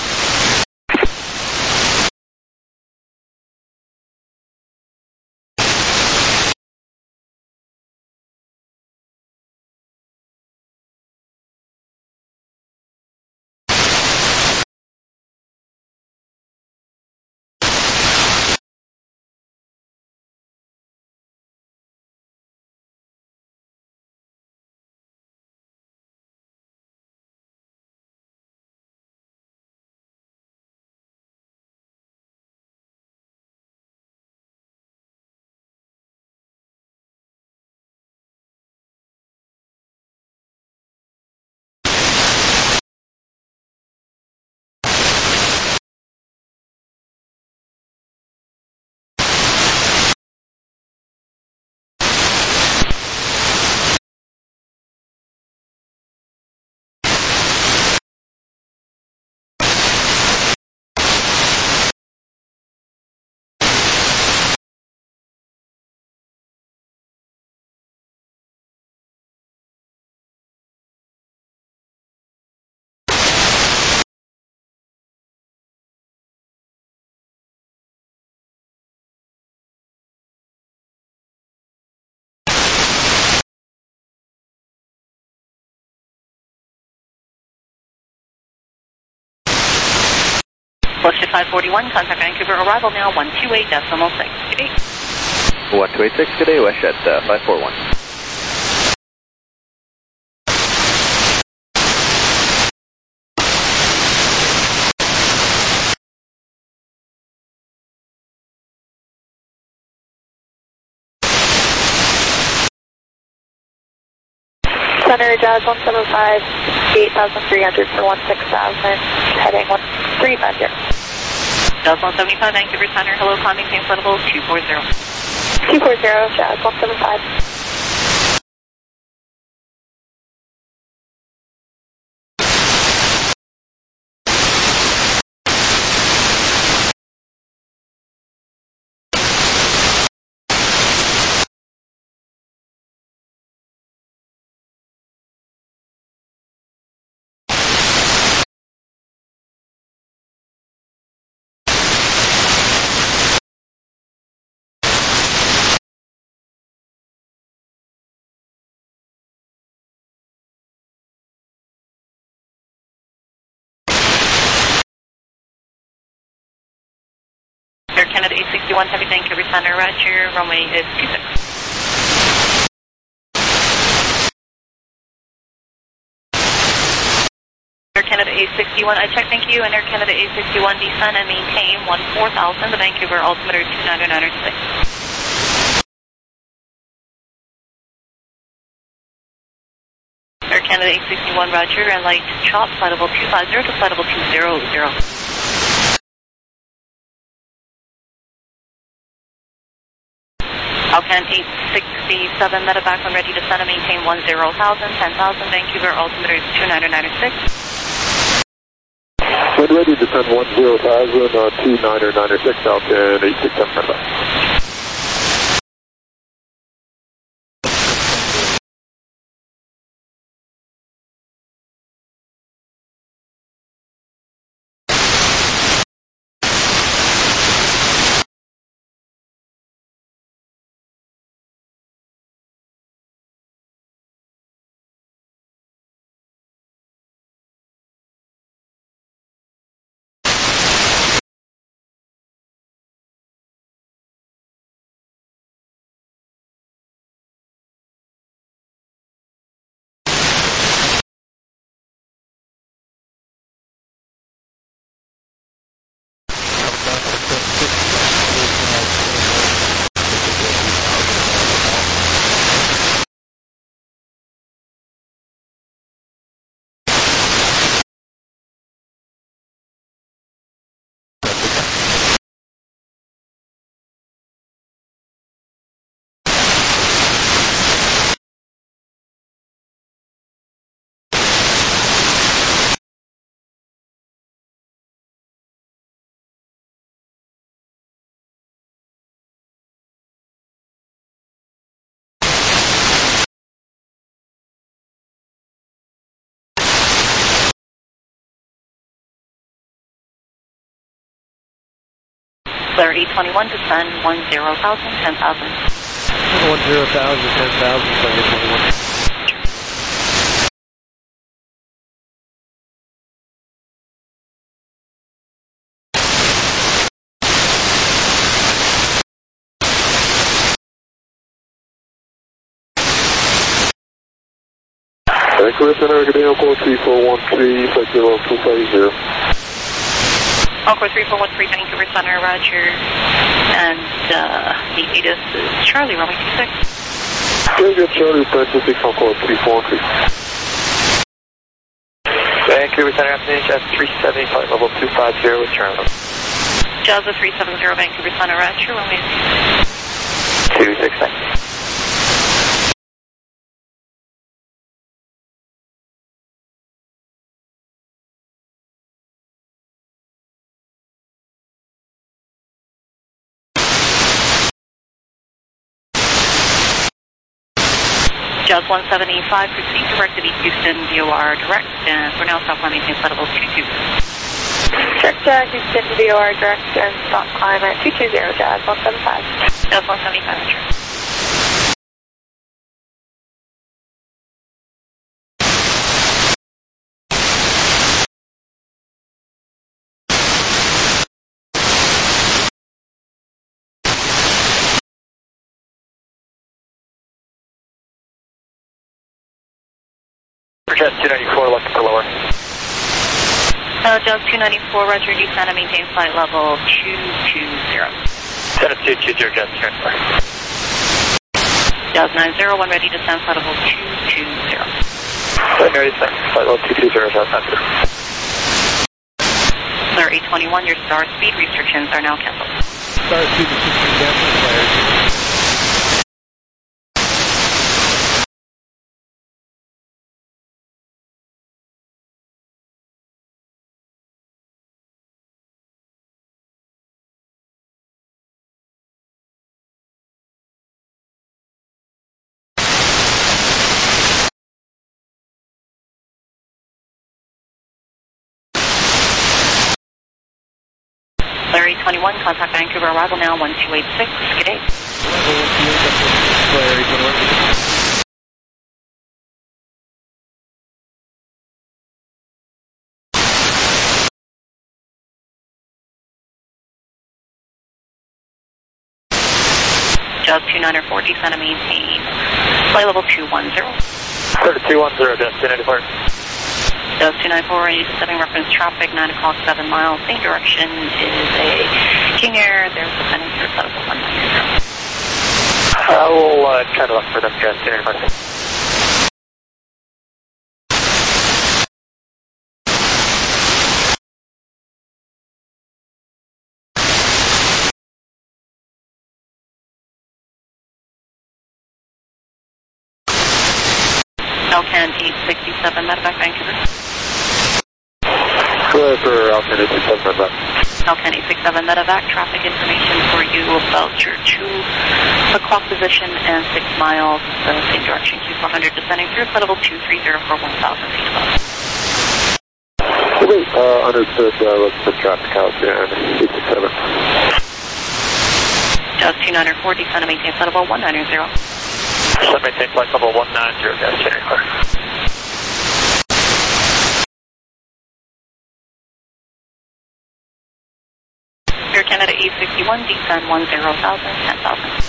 Bullshit five forty-one, contact Vancouver, arrival now one two eight decimal six. Good day. one two eight six, good day, WestJet uh, five four one. Center, Jazz one seven five, eight thousand three hundred for one six thousand, heading one three five zero. Jazz one seventy-five, Vancouver Center, hello, climbing pain flight level two four zero. two four zero, Jazz one seven five. Air Canada eight sixty-one, heavy Vancouver Center, Roger, runway is two six. Air Canada eight sixty-one, I check, thank you, and Air Canada eight sixty-one, descend and maintain one four thousand to Vancouver, altimeter two nine nine six. Canada eight sixty-one, roger, and light chop, flight level two five zero to flight level two zero zero. Alcan eight sixty-seven, medevac when ready to descend and maintain one zero thousand, ten thousand, Vancouver, altimeter is two niner niner six. When ready to descend one zero thousand, uh, two niner niner six, Alcan eight sixty-seven, medevac. Clear eight twenty-one, descend one zero thousand, ten thousand. one zero thousand, ten thousand, Clear eight twenty-one. Vancouver Center, good day, Encore three four one three, flight zero two five zero. Encore three four one three, Vancouver Center, roger. And uh, the A T I S is Charlie, runway two six. Very good, Charlie, two six, Encore three four one three. Vancouver Center, afternoon, Jazz three seventy, flight level two five zero with Charlie. Jazz three seventy, Vancouver Center, roger, runway two six nine. Jazz one seventy-five, proceed direct to East Houston, V O R direct, and for now, stop climbing at level two two. Check Jazz Houston to V O R direct and stop climb at two two zero, Jazz one seventy-five. Jazz one seventy-five, roger. Jazz two ninety-four, looking for lower. Uh, Jazz two ninety-four, roger, descend and maintain flight level two two zero. Center two two zero, Jazz turn four. Jazz nine zero one, ready to descend flight level two two zero. Flight ready, flight level two two zero, Jazz nine zero. Clear eight twenty-one, your star speed restrictions are now canceled. Star speed restrictions canceled, Clear. Clear eight twenty-one, contact Vancouver, arrival now one two eight six, good day. Clear eight twenty-one. Jazz two niner four, descend and maintain flight level two one zero. two one zero, Jazz two ninety-four. Jazz two ninety-four, ready to setting reference traffic, nine o'clock, seven miles, same direction is a King Air, there's a pending for flight level one nine zero. Uh, we'll uh, try to look for them, Jazz two ninety-four. Falcon eight sixty-seven, Medevac, Vancouver. Clear for Falcon eight sixty-seven, Medevac. Falcon eight sixty-seven, Medevac, traffic information for you about your two o'clock position and six miles, uh, same direction, Q four hundred, descending through flight level two three zero for one thousand feet above. Okay, uh, understood. Uh, let's put traffic out and eight sixty-seven. Just two niner four, descend and maintain flight level one nine zero. Descend maintain flight level one nine zero, gas clear. Air Canada eight sixty-one, descend one zero thousand, ten thousand.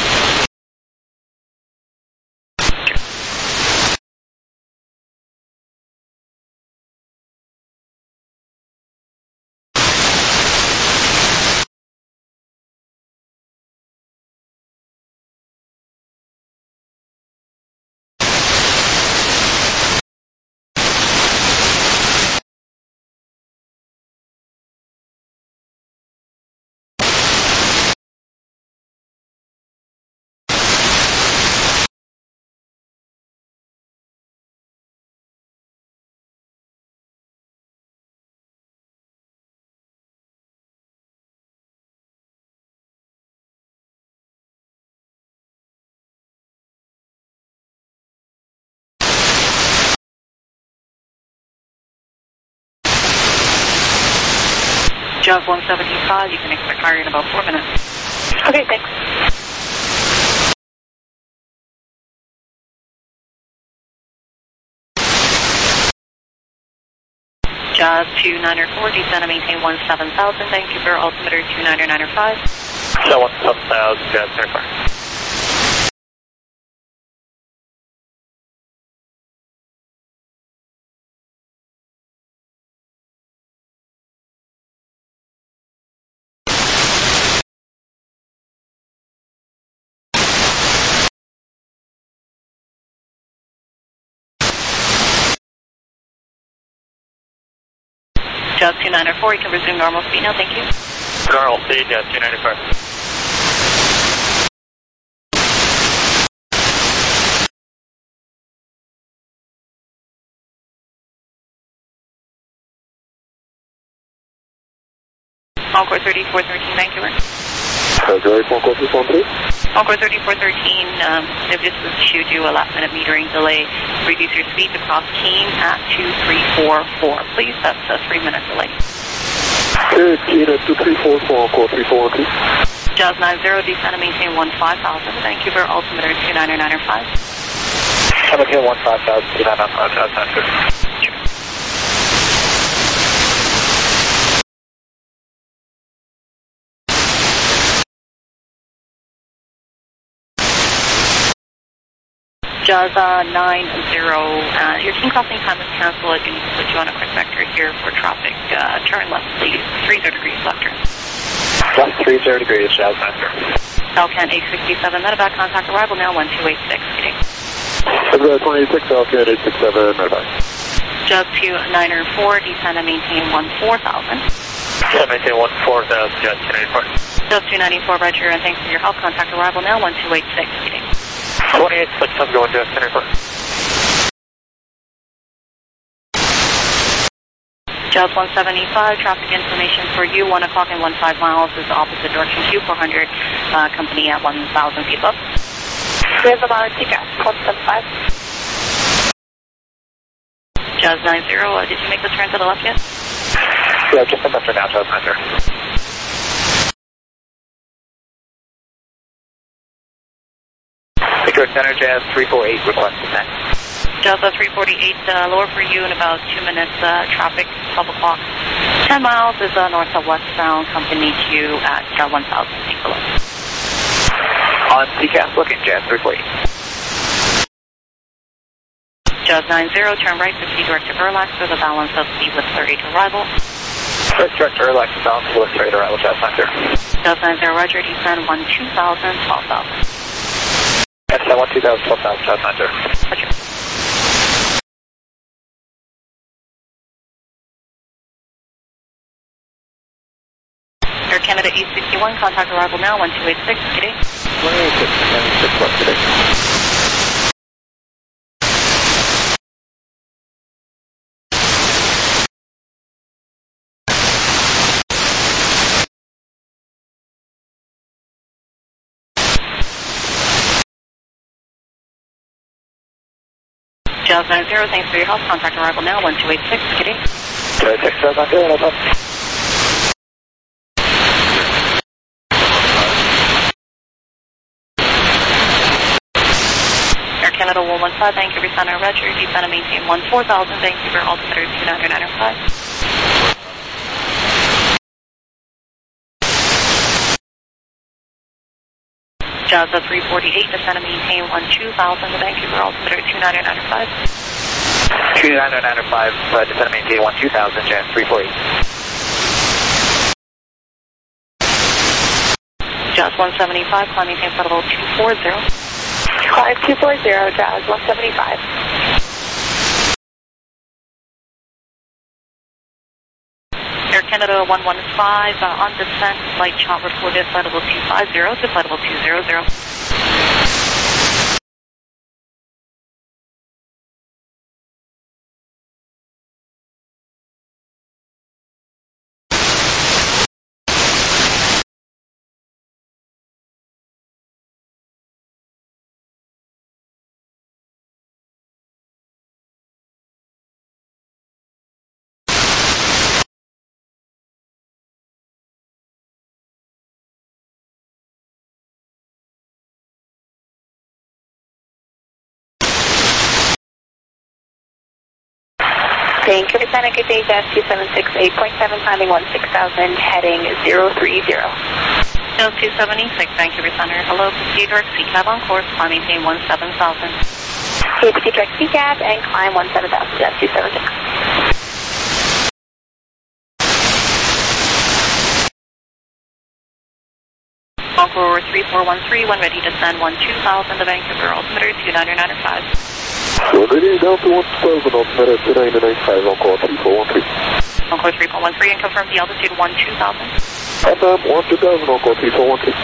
Jaws one seventy-five, you can expect higher in about four minutes. Okay, thanks. Jaws two niner four, descend and maintain one seven thousand, Vancouver, altimeter two niner niner five. So one seven thousand, gas clear. Jaws two niner four, you can resume normal speed now, thank you. Normal speed, gas two ninety-four. Encore thirty-four thirteen, Vancouver. Uh, direct one call one three. Encore thirty-four thirteen, um, they've just issued you a last minute metering delay. Reduce your speed across Keene at two three four four. Please, that's a three minute delay. Okay, Keene at two three four four, encore three four one three. Jaws nine zero, descend and maintain one five thousand, Vancouver, altimeter two niner niner five. Chemical one five thousand, two niner five, Jaws nine zero. Jaws uh, nine zero, uh, your team crossing time is canceled. You need to put you on a quick vector here for traffic. Uh, turn left, please. three zero degrees left turn. Left three zero degrees, Jaws nine zero. Falcon eight sixty-seven, Medevac, contact arrival now, one two eight six. February twenty-six, Falcon eight sixty-seven, Medevac. Jaws two niner four, descend and maintain one four thousand. Descend maintain one four thousand, Jaws two ninety-four. Jaws two ninety-four, Roger, and thanks for your help. Contact arrival now, one two eight six. twenty-eight six, I'm going to center four. Jaws one seventy-five, traffic information for you, one o'clock and one five miles is the opposite direction, Q four hundred, uh, company at one thousand feet above. We have about T C A S, one seven five. Jaws nine zero, uh, did you make the turn to the left yet? Yeah, just in left now, Jaws nine zero. Victor Center, Jazz three four eight, request descent. Delta three forty-eight, uh, lower for you in about two minutes, uh, traffic, twelve o'clock. ten miles is uh, north of westbound, company Q at uh, one thousand feet below. On C C A S, looking, Jazz three forty-eight. Jazz nine zero, turn right, proceed direct to Erlax with a balance of speed with thirty to arrival. First direct to Erlax, balance with thirty to arrival, Jazz nine zero. Jazz nine zero, Roger, descend one two thousand, twelve thousand. Descend one two thousand, twelve thousand, Jazz nine zero. Roger. Air Canada eight sixty-one, contact arrival now, one two eight six, good day. one eight six, six, one, good day. Jazz nine zero, thanks for your help. Contact arrival now, one two eight six, good day. two eight six, Jazz nine zero, no problem. Air Canada one one five, Vancouver Center, Roger. Descend and maintain one four thousand, Vancouver, altimeter two nine nine five. Jazz three forty-eight, descend and maintain one two thousand, Vancouver, altimeter two nine nine five. two nine nine five, uh, descend and maintain one two thousand, Jazz three forty-eight. Jazz one seventy-five, climb maintain flight level two forty. Climb two forty, Jazz one seventy-five. Air Canada one one five, uh, on descent, flight chop reported, flight level two five zero to flight level two hundred. Vancouver Center, good day, Jazz two seven six, eight point seven, climbing one six thousand, heading zero three zero. Jazz two seventy-six, Vancouver Center, hello, proceed direct C cab on course, climb maintain one seven thousand. Okay, proceed direct C cab and climb one seven thousand, Jazz two seven six. Encore three four one three, when ready to send one two thousand to Vancouver, altimeter two nine nine five. So ready down to one thousand, altimeter two nine nine five, encore three four one three. Encore three four one three, and confirm the altitude one two thousand. Confirm one two thousand, encore three four one three.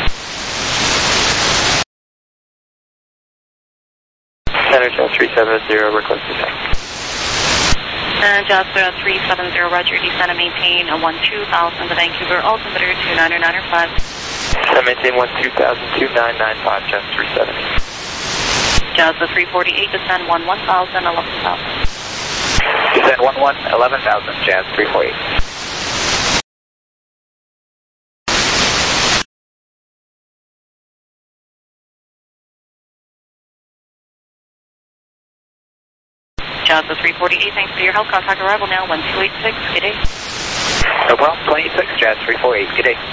Center, Jazz three seven zero, request descent. And Jazz three seven zero, Roger, descend and maintain a one two thousand to Vancouver, altimeter two nine nine five. Descend maintain one two thousand, two nine nine five, Jazz three seventy. Jazz three forty-eight, descend one one thousand, eleven thousand. Descend one one, eleven thousand, Jazz three forty-eight. Jazz three forty-eight, thanks for your help. Contact arrival now, one two eight six, good day. No problem, twenty-six, Jazz three forty-eight, good day.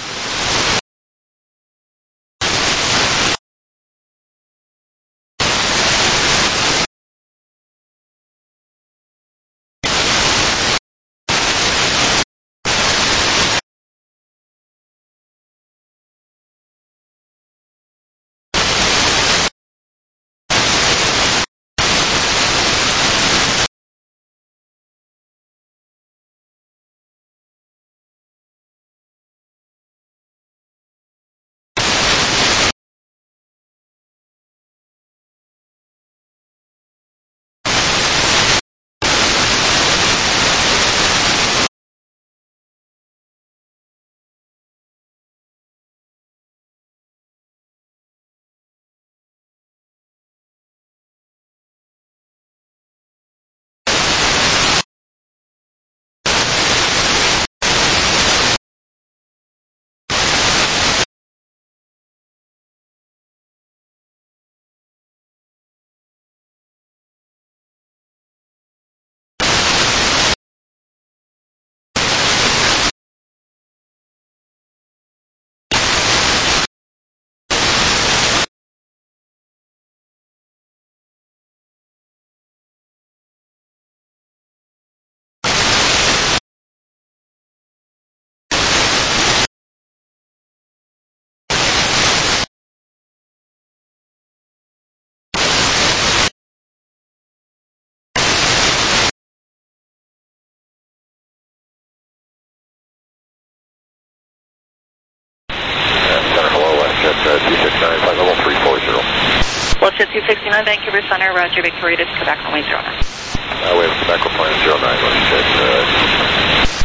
Bullshit two sixty-nine, Vancouver Center, Roger, Victoria to Quebec, runway zero nine. Uh, we have Quebec, we're flying zero nine, one six, uh,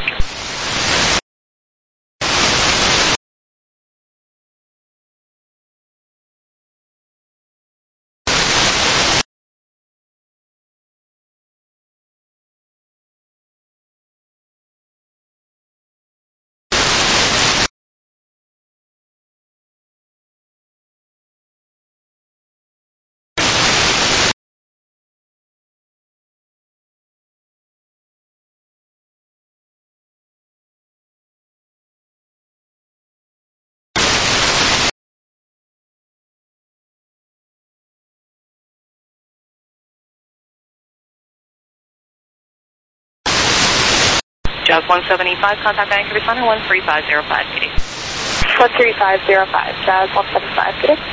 Jazz one seventy-five, contact Vancouver Center, one three five zero five, good day. one three five zero five, Jazz one seventy-five, good day.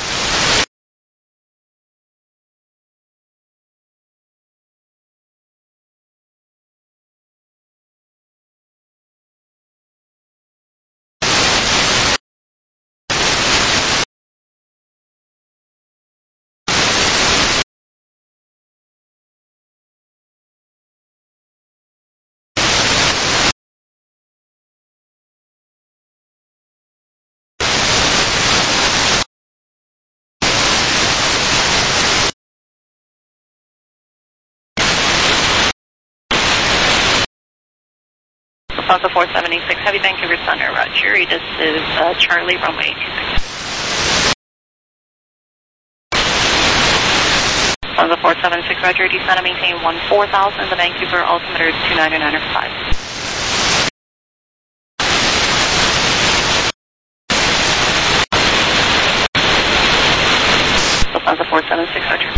Alpha four seventy-six, Heavy Vancouver Center, Roger. This is uh, Charlie, runway two six. Alpha four seventy-six, Roger. Descend and maintain one four thousand. The Vancouver altimeter is two nine nine five. Alpha four seventy-six, Roger.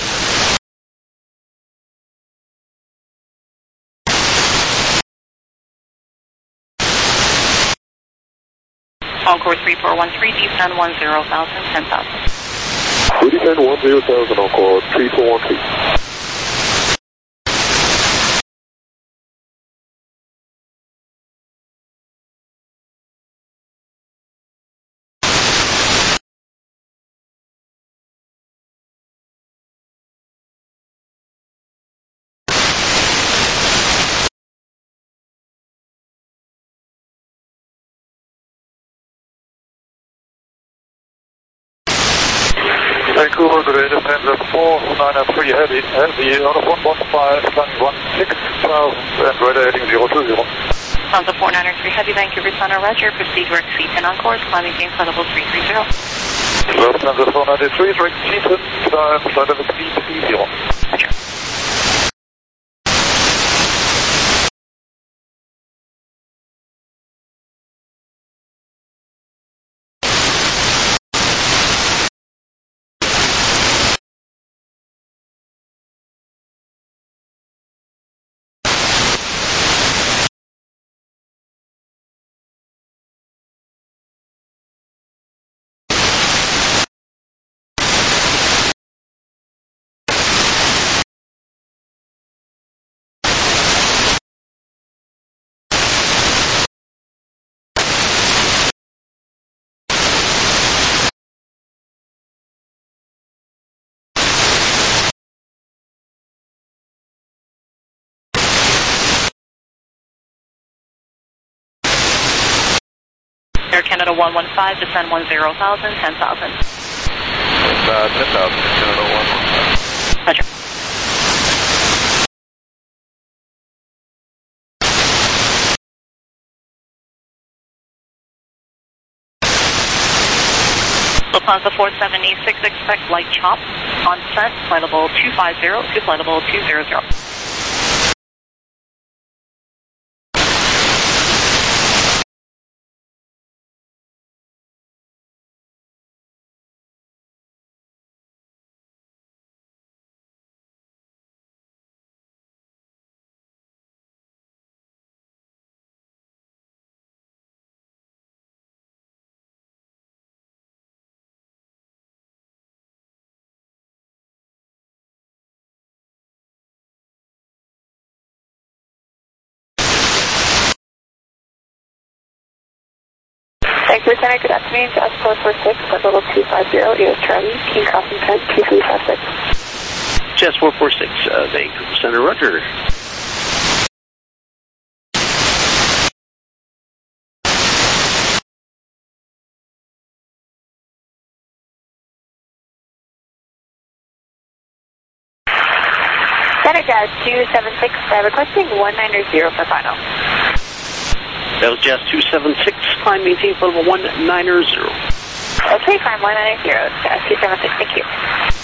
Encore three four one three, descend one zero thousand, ten thousand. Descend one zero thousand, Encore three four one three. Vancouver, good day, descend at four nine three heavy, heavy, out of one one five, landing one six thousand, and radar heading zero two zero. Alpha four nine three, Heavy Vancouver Center, Roger. Proceed direct C ten on course, climbing gain flight level three three zero. Lufthansa four nine three, direct C ten, climb flight level three three zero. Roger. Air Canada one one five, descend one zero thousand, ten thousand. Uh, ten thousand, Canada one one five. Roger. Lufthansa four seventy-six, expect light chop on set, flight level two five zero to flight level two zero zero. Vancouver Center, good afternoon, Jazz four four six, flight level two five zero, U S Charlie, King Crossing ten, two three five six. Jazz four four six, uh, Vancouver Center, Roger. Center Jazz two seven six, uh, requesting one nine zero for final. That was Jazz two seven six, climb maintain flight level one nine zero. Okay, climb one nine zero, Jazz two seven six, thank you.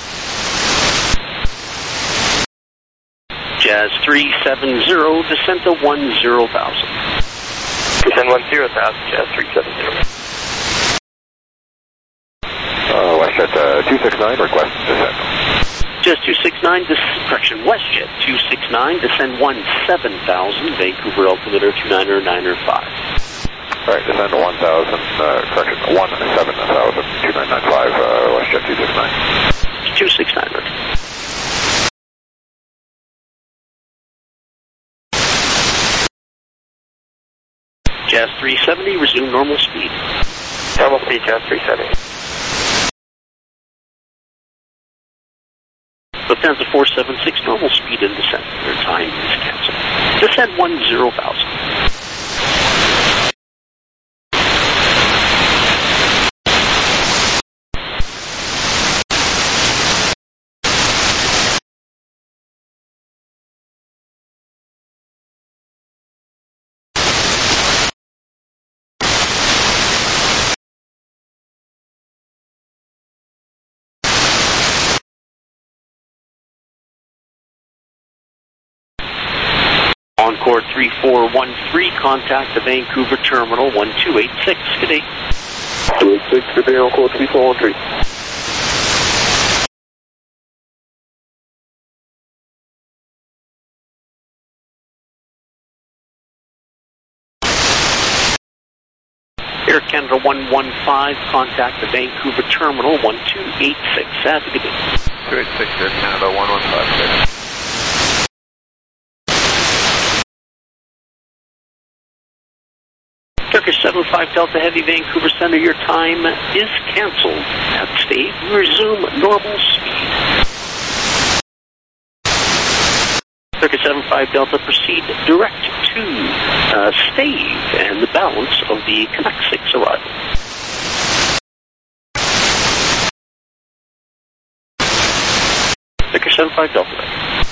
Jazz three seven zero, descent to one zero thousand. Descend one zero thousand, Jazz three seven zero. Uh, Westjet uh, two six nine, request descent. Just two six nine, this, correction, WestJet two six nine, descend one seven thousand, Vancouver altimeter two nine nine five. All right, descend one thousand, uh, correction, one seven thousand, two nine nine five, uh, WestJet two six nine. two six nine, right. Jazz three seventy, resume normal speed. Normal speed, Jazz three seventy. Lufthansa four seven six, normal speed and descent. Your time is canceled. Descend one zero thousand. Encore three four one three, contact the Vancouver terminal one two eight six. Good day. two eight six, good day, Encore three four one three. Air Canada one one five, contact the Vancouver terminal one two eight six. Have a good day. two eight six, Air Canada one one five. Turkish seven five Delta Heavy, Vancouver Center, your time is canceled. At stage, resume normal speed. Turkish seven five Delta, proceed direct to uh, Stave and the balance of the Connect six arrival. Turkish seven five Delta.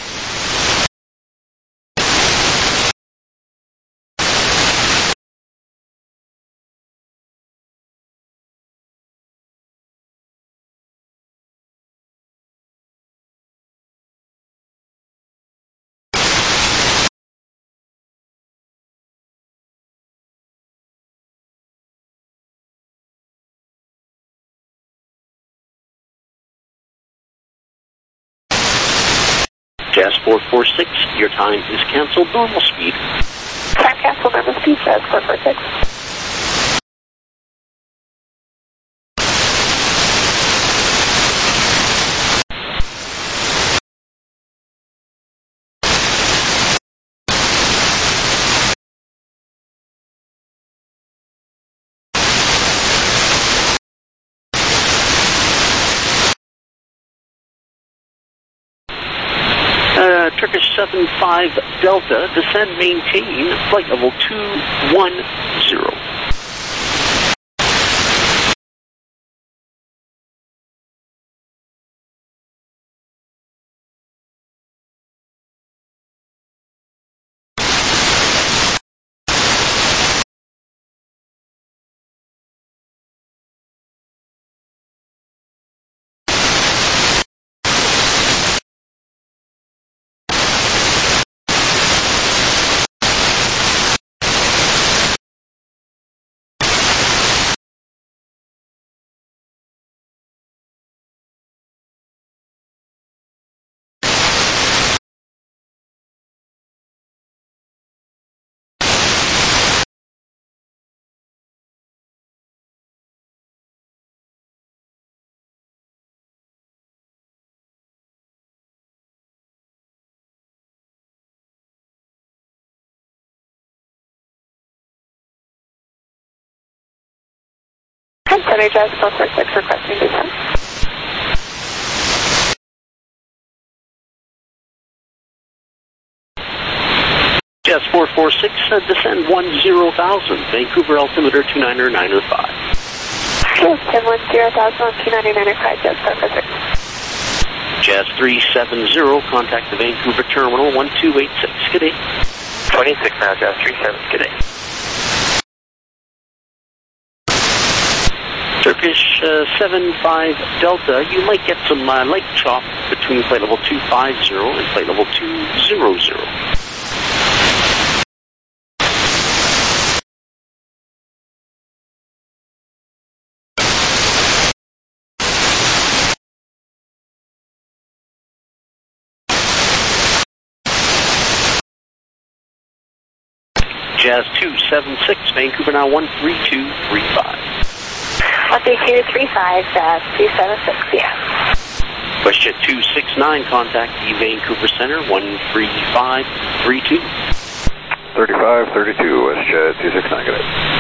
Jazz four four six, your time is canceled, normal speed. Time canceled, normal speed, Jazz four four six. Uh, Turkish seven five Delta, descend, maintain, flight level two one zero. Center Jazz four four six, requesting descent. Jazz four four six, uh, descend one zero thousand, Vancouver altimeter two nine nine five. Descend one zero thousand, two nine nine five, Jazz four four six. Jazz three seven zero, contact the Vancouver terminal one two eight six. Good day. twenty-six now, Jazz three seven. Good day. Turkish uh, seven five Delta, you might get some uh, light chop between flight level two five zero and flight level two zero zero. Jazz two seven six, Vancouver now one three two three five. one three two three five, Jazz two seven six, yeah. WestJet two six nine, contact the Vancouver Center, one three five three two. thirty-five thirty-two, WestJet two six nine, good night.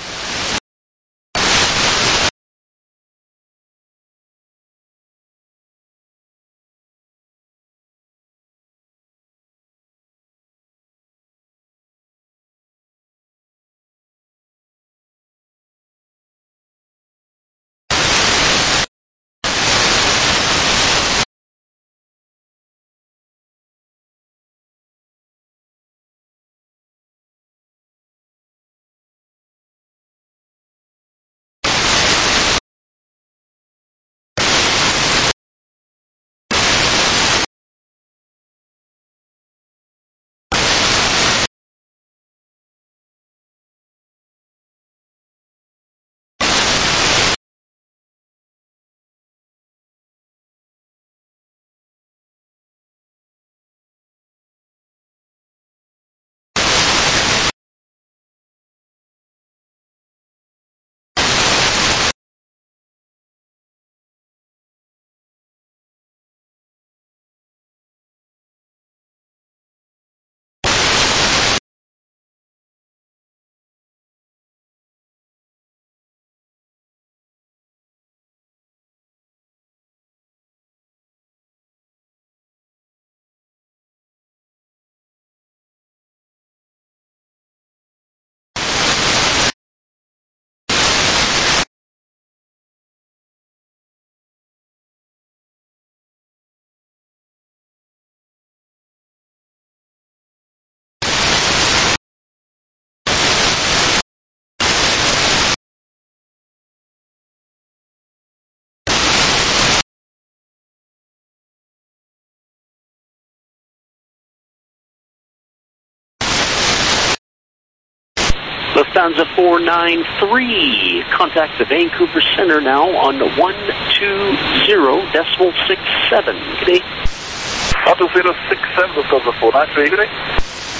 Lufthansa four nine three, contact the Vancouver Center now on one two zero decimal six seven. Good day. one two zero six seven, Lufthansa four nine three, good day.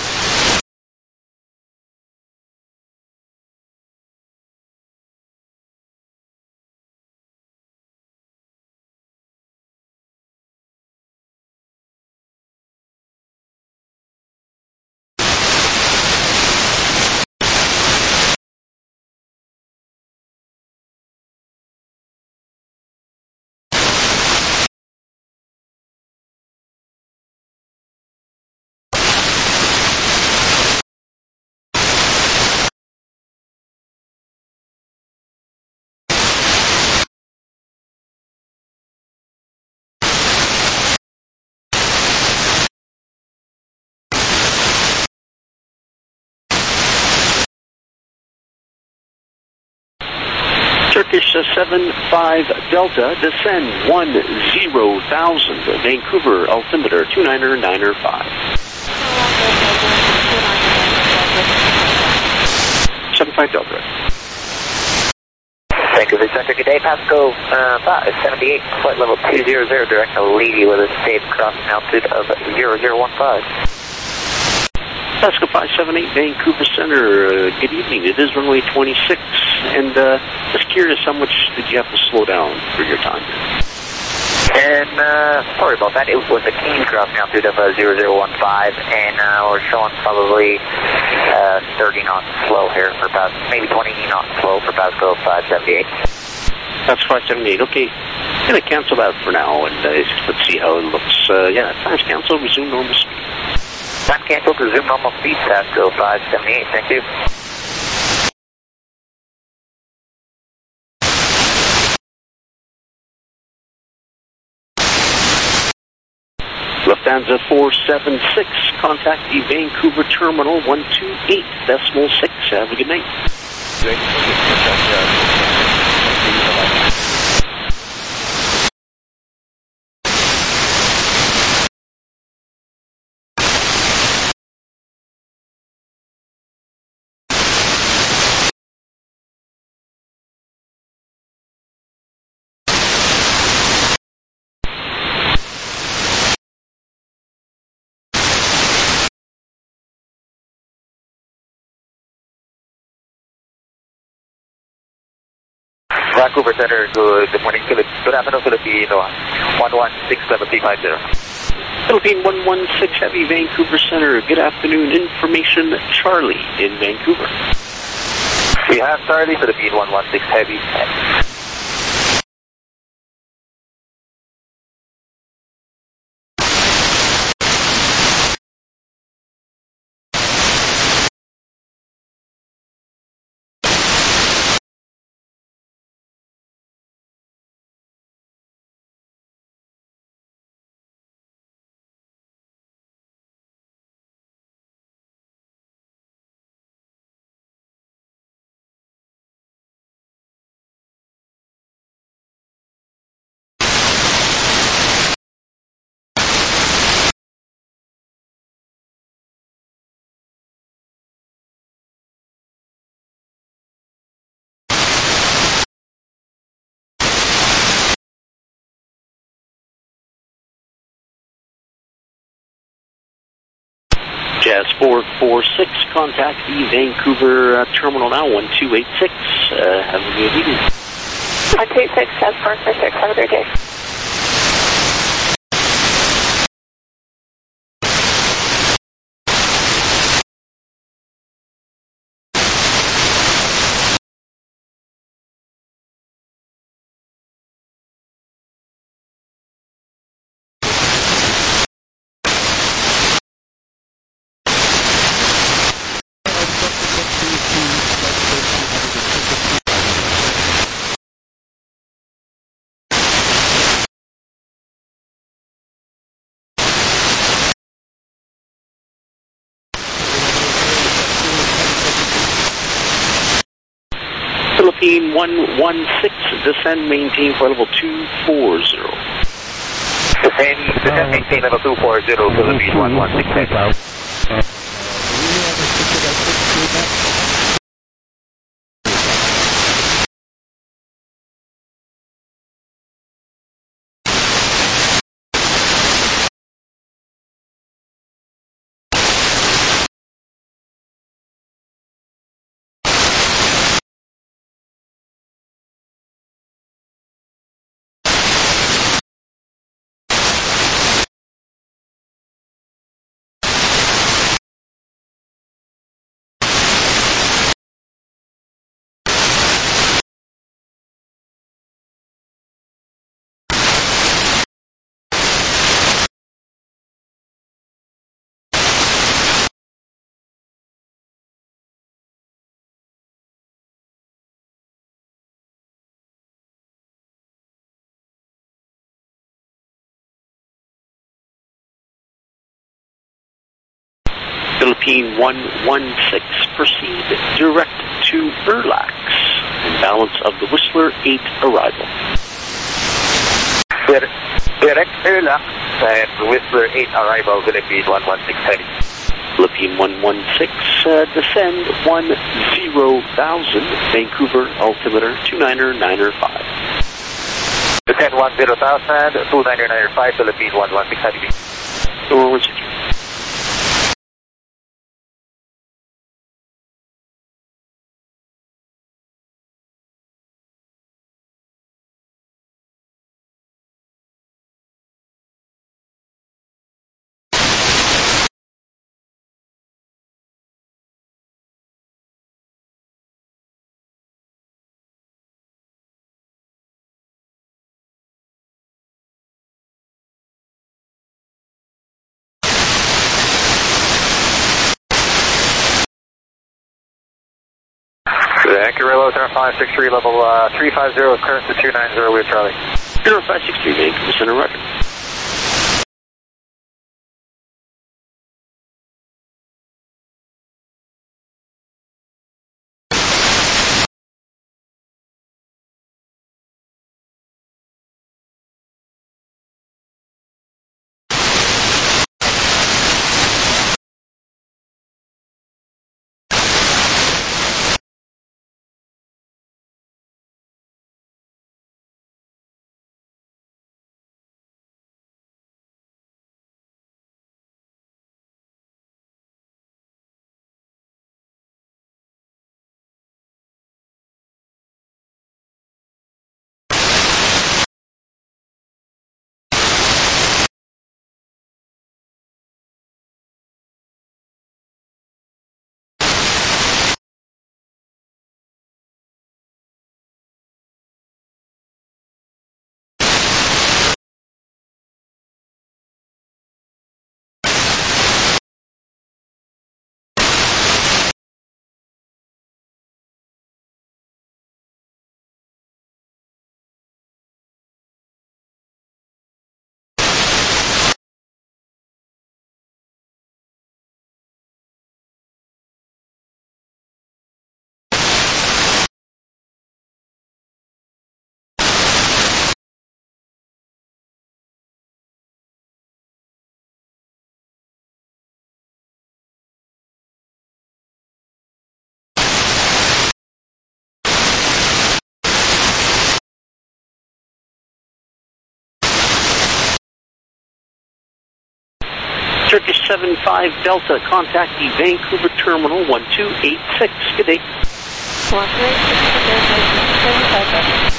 Turkish seven five Delta, descend one zero thousand, Vancouver, altimeter two niner niner five. seven five Delta. Vancouver Center, good day, Pasco uh, five seventy-eight, flight level two zero zero, direct to Levy with a safe crossing altitude of zero zero one five. Pasco five seven eight, Vancouver Center, uh, good evening. It is runway twenty-six, and uh, just curious, how much did you have to slow down for your time? And uh, sorry about that, it was a keen crossing altitude of uh, zero zero one five, and uh, we're showing probably uh, thirty knots slow here for about, maybe twenty knots slow for Pasco five seventy-eight. That's five seventy-eight, okay. I'm going to cancel that for now, and uh, let's see how it looks. Uh, yeah, time's canceled, resume normal speed. Time canceled, resume normal speed, Pasco five seventy-eight, thank you. Lufthansa four seven six, contact the Vancouver Terminal one two eight decimal six. Have a good night. Vancouver Center, good morning, Philip. Good afternoon, Filipino. one one six seven three five zero. Philippine one one six Heavy, Vancouver Center. Good afternoon. Information, Charlie in Vancouver. We have Charlie, Philippine one one six Heavy. Jazz four four six, contact the Vancouver uh, terminal now, one two eight six. Uh, have a good evening. one two eight six, Jazz four four six, have a great day. Philippine one one six, descend, maintain for level two four zero. Descend, descend, maintain level two four zero, Philippine one one six Heavy. Philippine one one six, proceed direct to Erlax, in balance of the Whistler eight arrival. Direct Erlax and Whistler eight arrival, Philippine one one six Heavy. Philippine one one six, uh, descend one zero thousand, Vancouver, altimeter two niner niner five. Descend one zero thousand, two niner niner five, Philippine one one six Heavy. one one six. Vancouver level center five six three, level uh, three five zero, current to two nine zero, we have Charlie. zero five six three, Vancouver Center, record. seven five Delta, contact the Vancouver Terminal one two eight six. Good day. one two eight six, seven five Delta.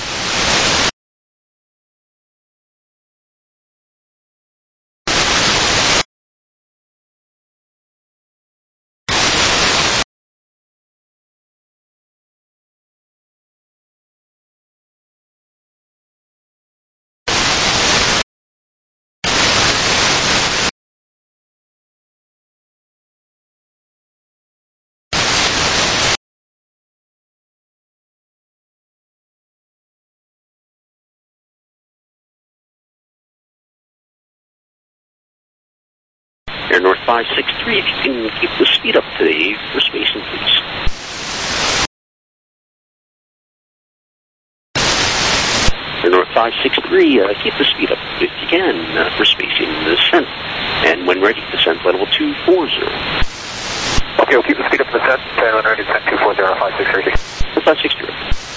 Air North five six three, if you can keep the speed up today for spacing, please. Air North five six three, uh, keep the speed up if you can uh, for spacing the descent. And when ready, descent level two four zero. Okay, we'll keep the speed up in the descent, and when ready, descent two four zero, five six three. five six three.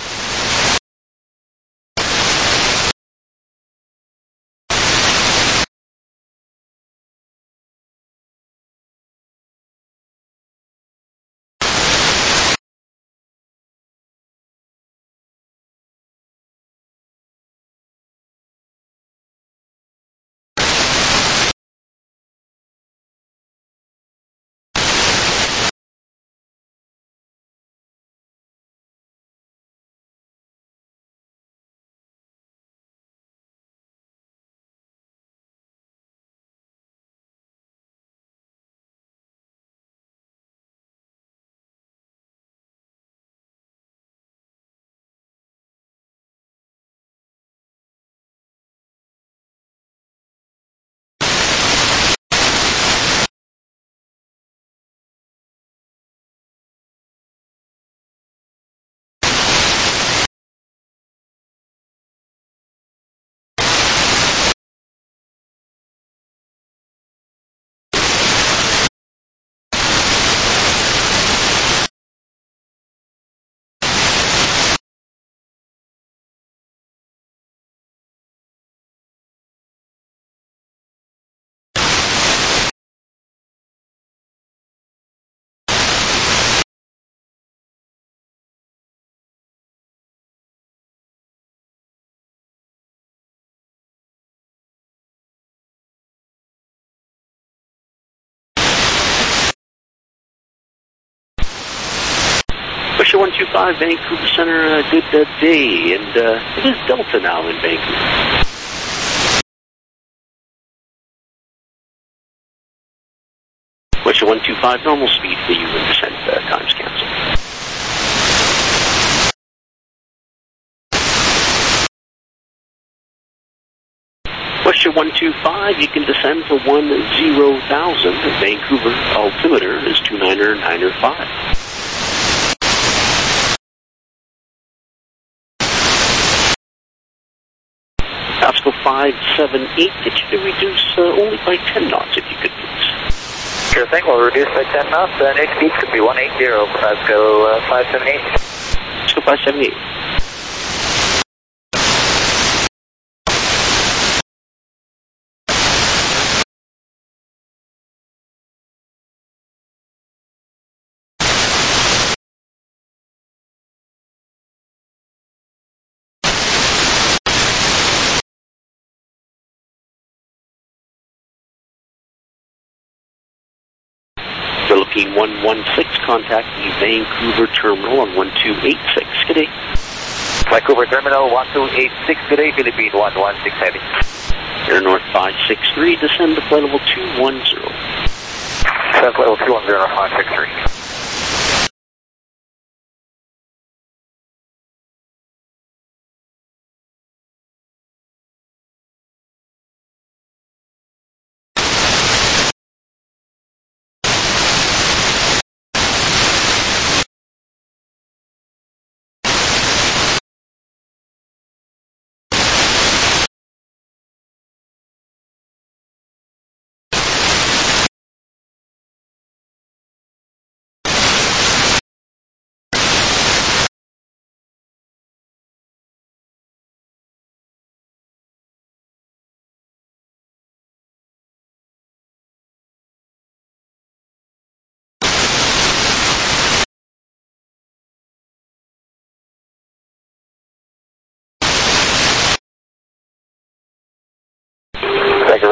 Busher one two five, Vancouver Center, uh, good uh, day, and uh, it is Delta now in Vancouver. Busher one two five, normal speed for you and descent uh, times cancel. Busher one two five, you can descend for one zero thousand. Vancouver altimeter is two niner niner five. Pascal five seven eight, get you to reduce uh, only by ten knots if you could please. Sure thing, we'll reduce by ten knots. Uh, next speed could be one eighty, Pascal uh, five seven eight. Pascal five seven eight. Philippine one one six, contact the Vancouver Terminal on one two eight six. Good day. Vancouver Terminal one two eight six, good day, Philippine one one six heavy. Air North five six three, descend to flight level two one zero. Descend level two one zero, five six three.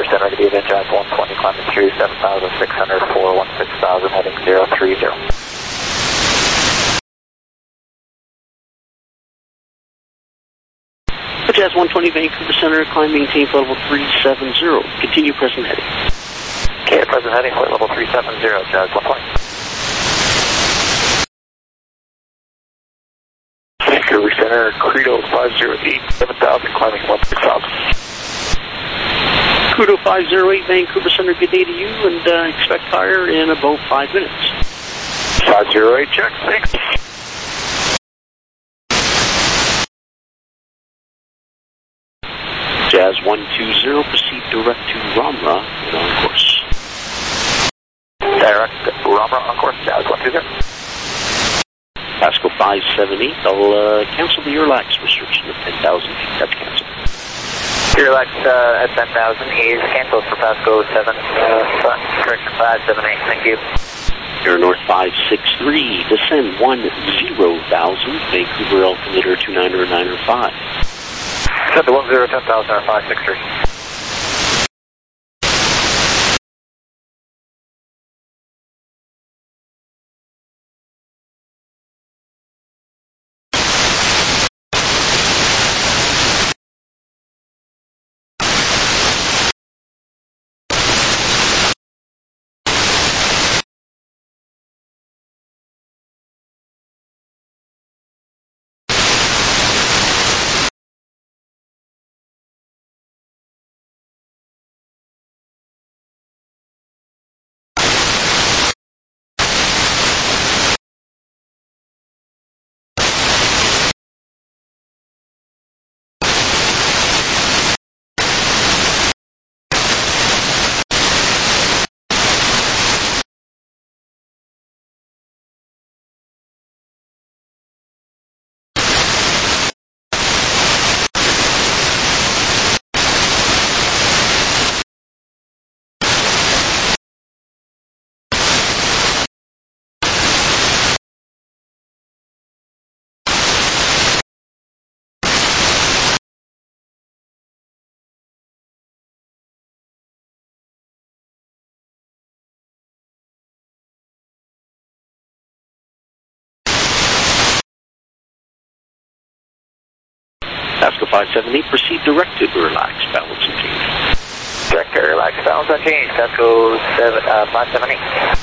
Center, to be event Jazz one twenty, climbing through seven thousand six hundred, four one six thousand, heading zero three zero. Jazz one twenty, Vancouver Center, climb maintain flight level three seven zero. Continue present heading. Okay, present heading, flight level three seven zero, Jazz one twenty. Vancouver Center, Credo five zero eight, seven thousand, climbing one six thousand. Credo five zero eight, Vancouver Center, good day to you, and uh, expect fire in about five minutes. five zero eight, check, thanks. Jazz one two zero, proceed direct to Ramra and on course. Direct Ramra on course, Jazz one two zero. Pasco five seven eight, I'll uh, cancel the Airlax restriction of ten thousand feet. That's canceled. Airlax uh, at ten thousand is canceled for Pasco seven, uh, correct, five seven eight, thank you. Air North five six three, descend one zero thousand, Vancouver altimeter two nine zero nine five. Set to one zero, ten thousand, five six three. Pasco five seven eight, proceed direct to Airlax, balance and change. Direct to Airlax, balance unchanged, Pasco uh, five seven eight.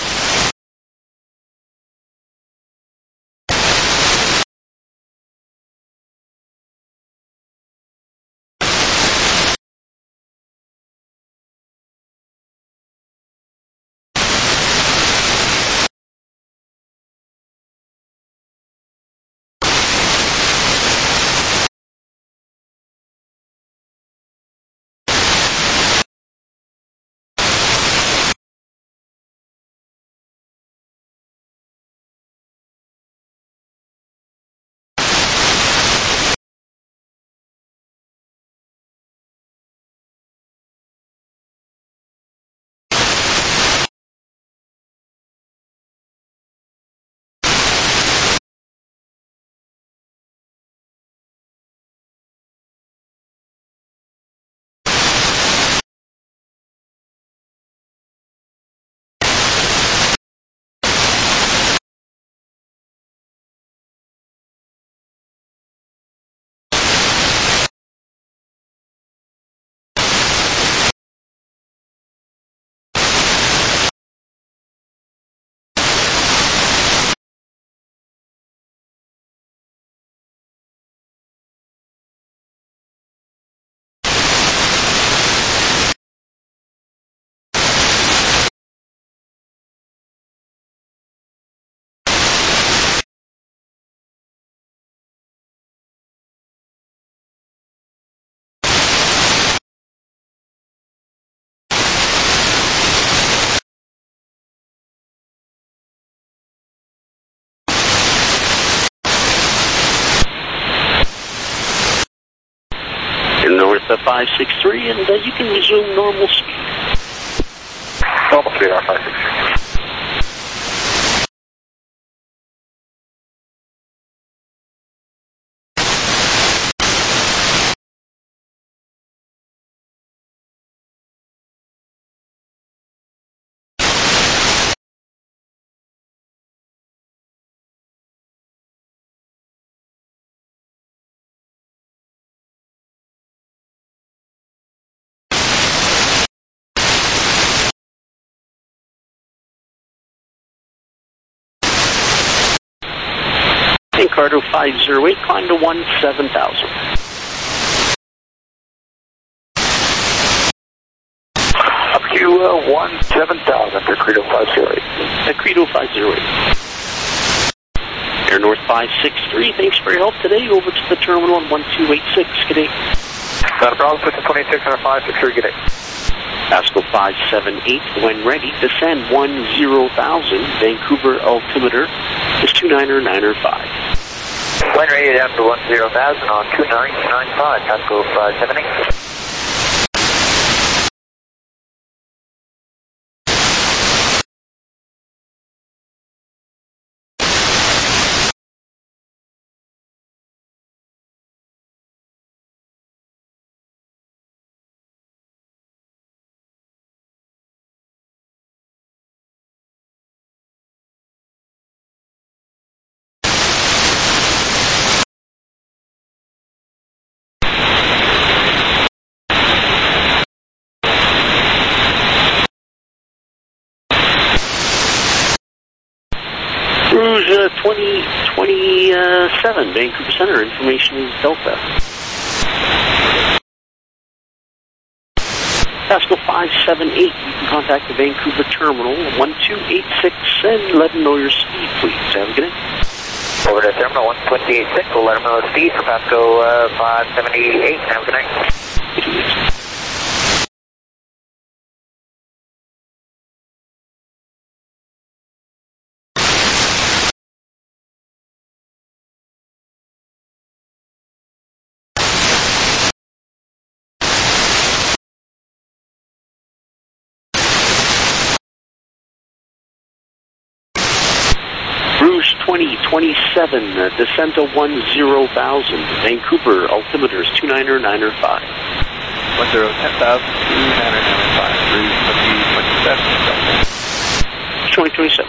North five six three, and uh, you can resume normal speed. Normal speed, R five six three. Encardo five zero eight, climb to one seven thousand. Up to uh, one seven thousand for Credo five zero eight. At Credo five zero eight. Air North five six three, thanks for your help today. Over to the terminal on one two eight six, good day. Not a problem, switch to twenty-six on a five six three, good day. Pasco five seven eight, when ready, descend one zero thousand, Vancouver altimeter is two niner niner five. When ready down to one zero thousand on two nine nine five, Pasco five seven eight. Rouge uh, twenty twenty-seven, Vancouver Center, information is Delta. Pasco five seven eight, you can contact the Vancouver terminal, one two eight six, and let them know your speed, please. Have a good day. Over to terminal one two eight six, we'll let them know the speed for Pasco uh, five seven eight. Have a good night. Good day. Rouge twenty twenty-seven, uh, descent to one zero thousand, Vancouver, altimeters two niner niner five. one zero ten thousand, two niner niner five, Rouge twenty twenty-seven. twenty twenty-seven.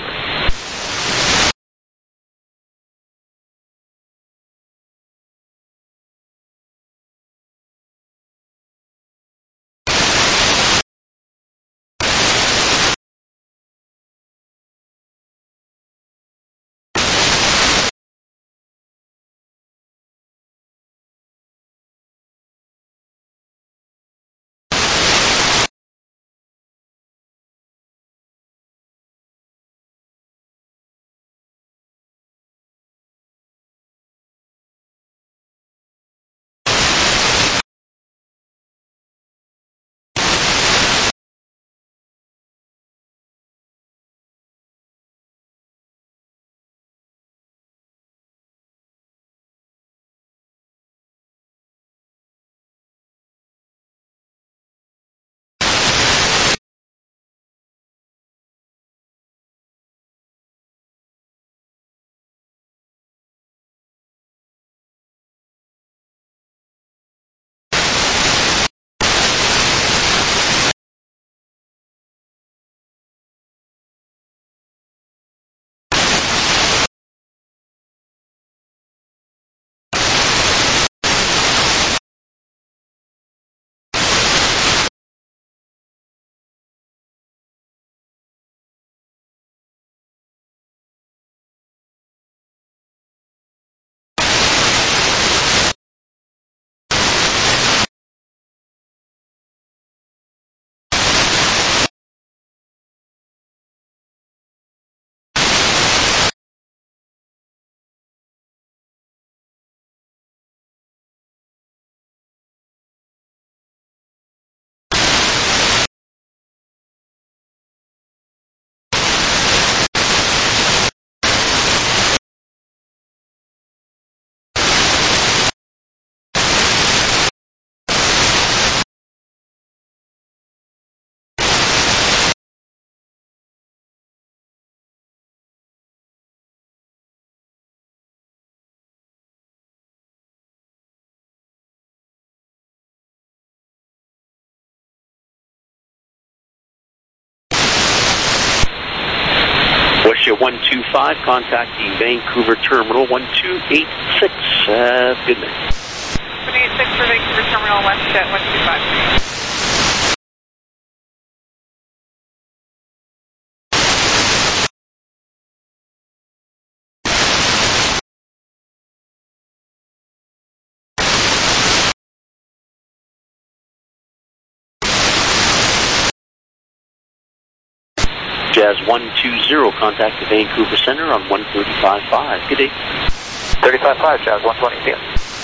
one two five, contact the Vancouver terminal, one two eight six. Uh, good night. one eight six for Vancouver terminal, west at one two five. Jazz one two zero, contact the Vancouver Center on one thirty-five point five. Good day. thirty-five point five, Jazz one twenty, see ya.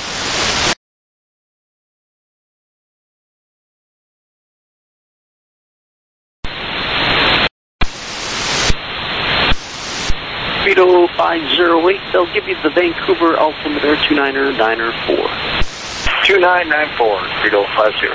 Speedo five zero eight, they'll give you the Vancouver altimeter two nine nine four. two nine nine four, Speedo five zero.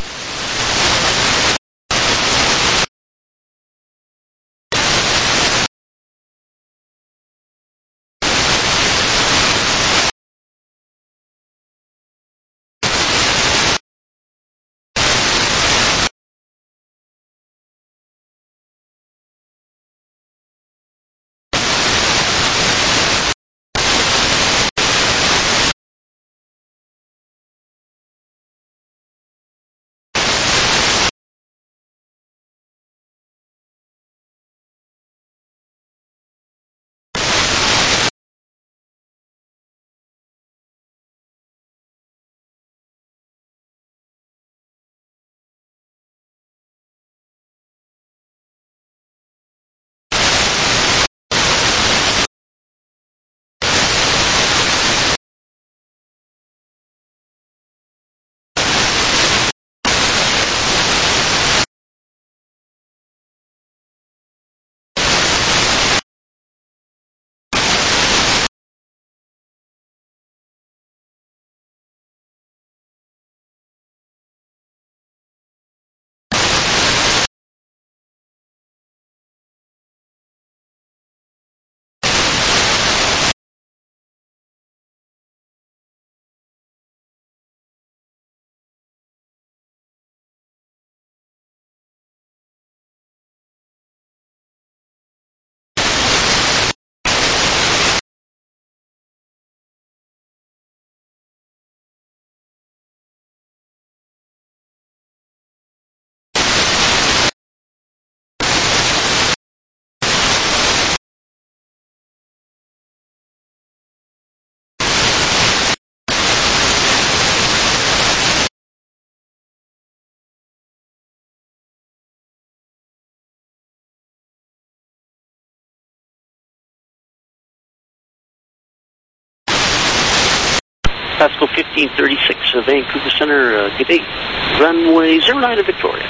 Pascal fifteen thirty-six, uh, Vancouver Center, uh, good day. Runway zero nine to Victoria.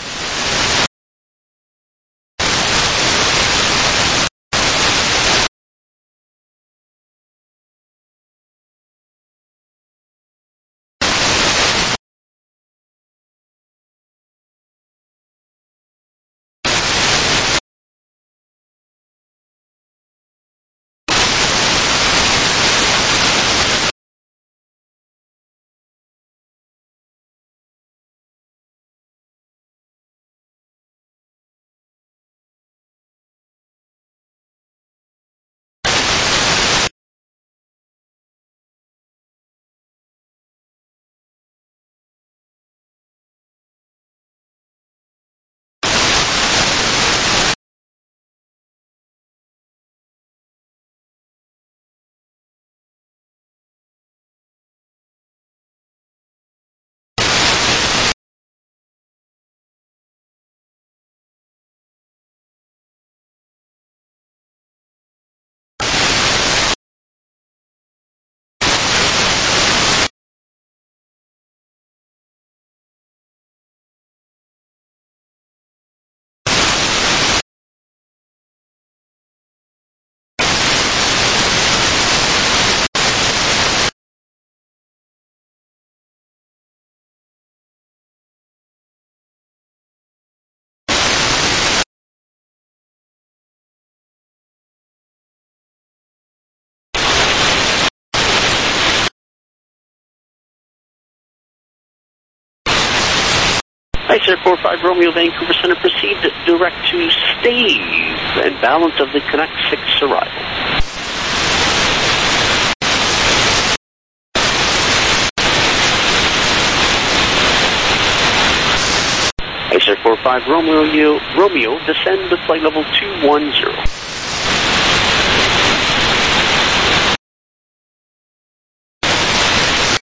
I said four five Romeo, Vancouver Center, proceed direct to Stave and balance of the Connect six arrival. I said four five Romeo, Romeo, descend to flight level two one zero.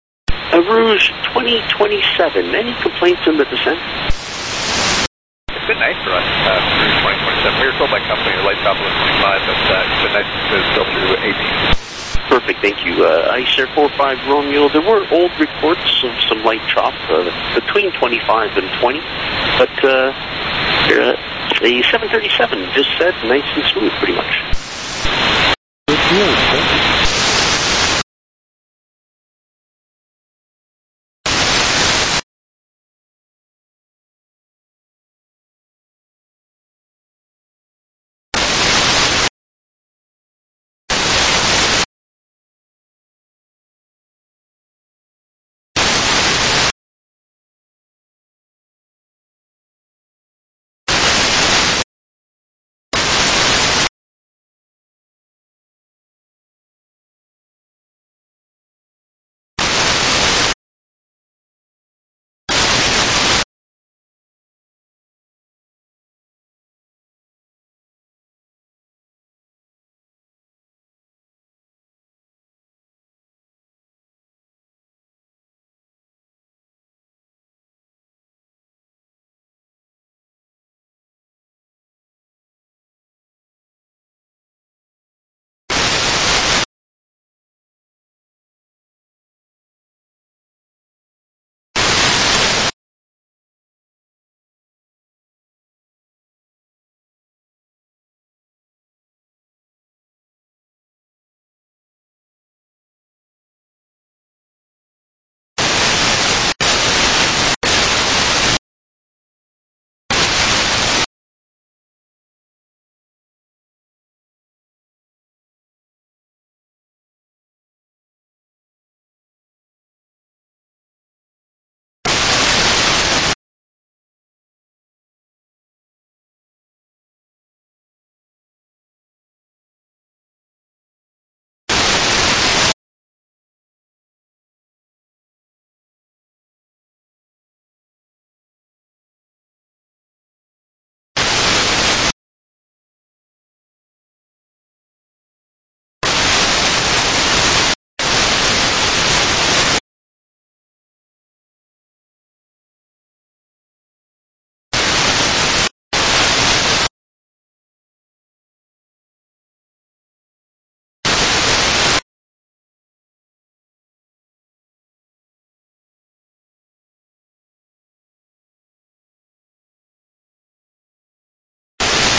A Rouge twenty twenty-seven, any complaints on the descent? Good nice for us uh, through twenty twenty-seven. We were told by company the light top was twenty-five, but uh, it's been nice to go through eighteen. Perfect, thank you. Uh, Ice Air four five Romeo, there were old reports of some light chop uh, between twenty-five and twenty, but uh, the seven thirty-seven just said nice and smooth, pretty much. Good news.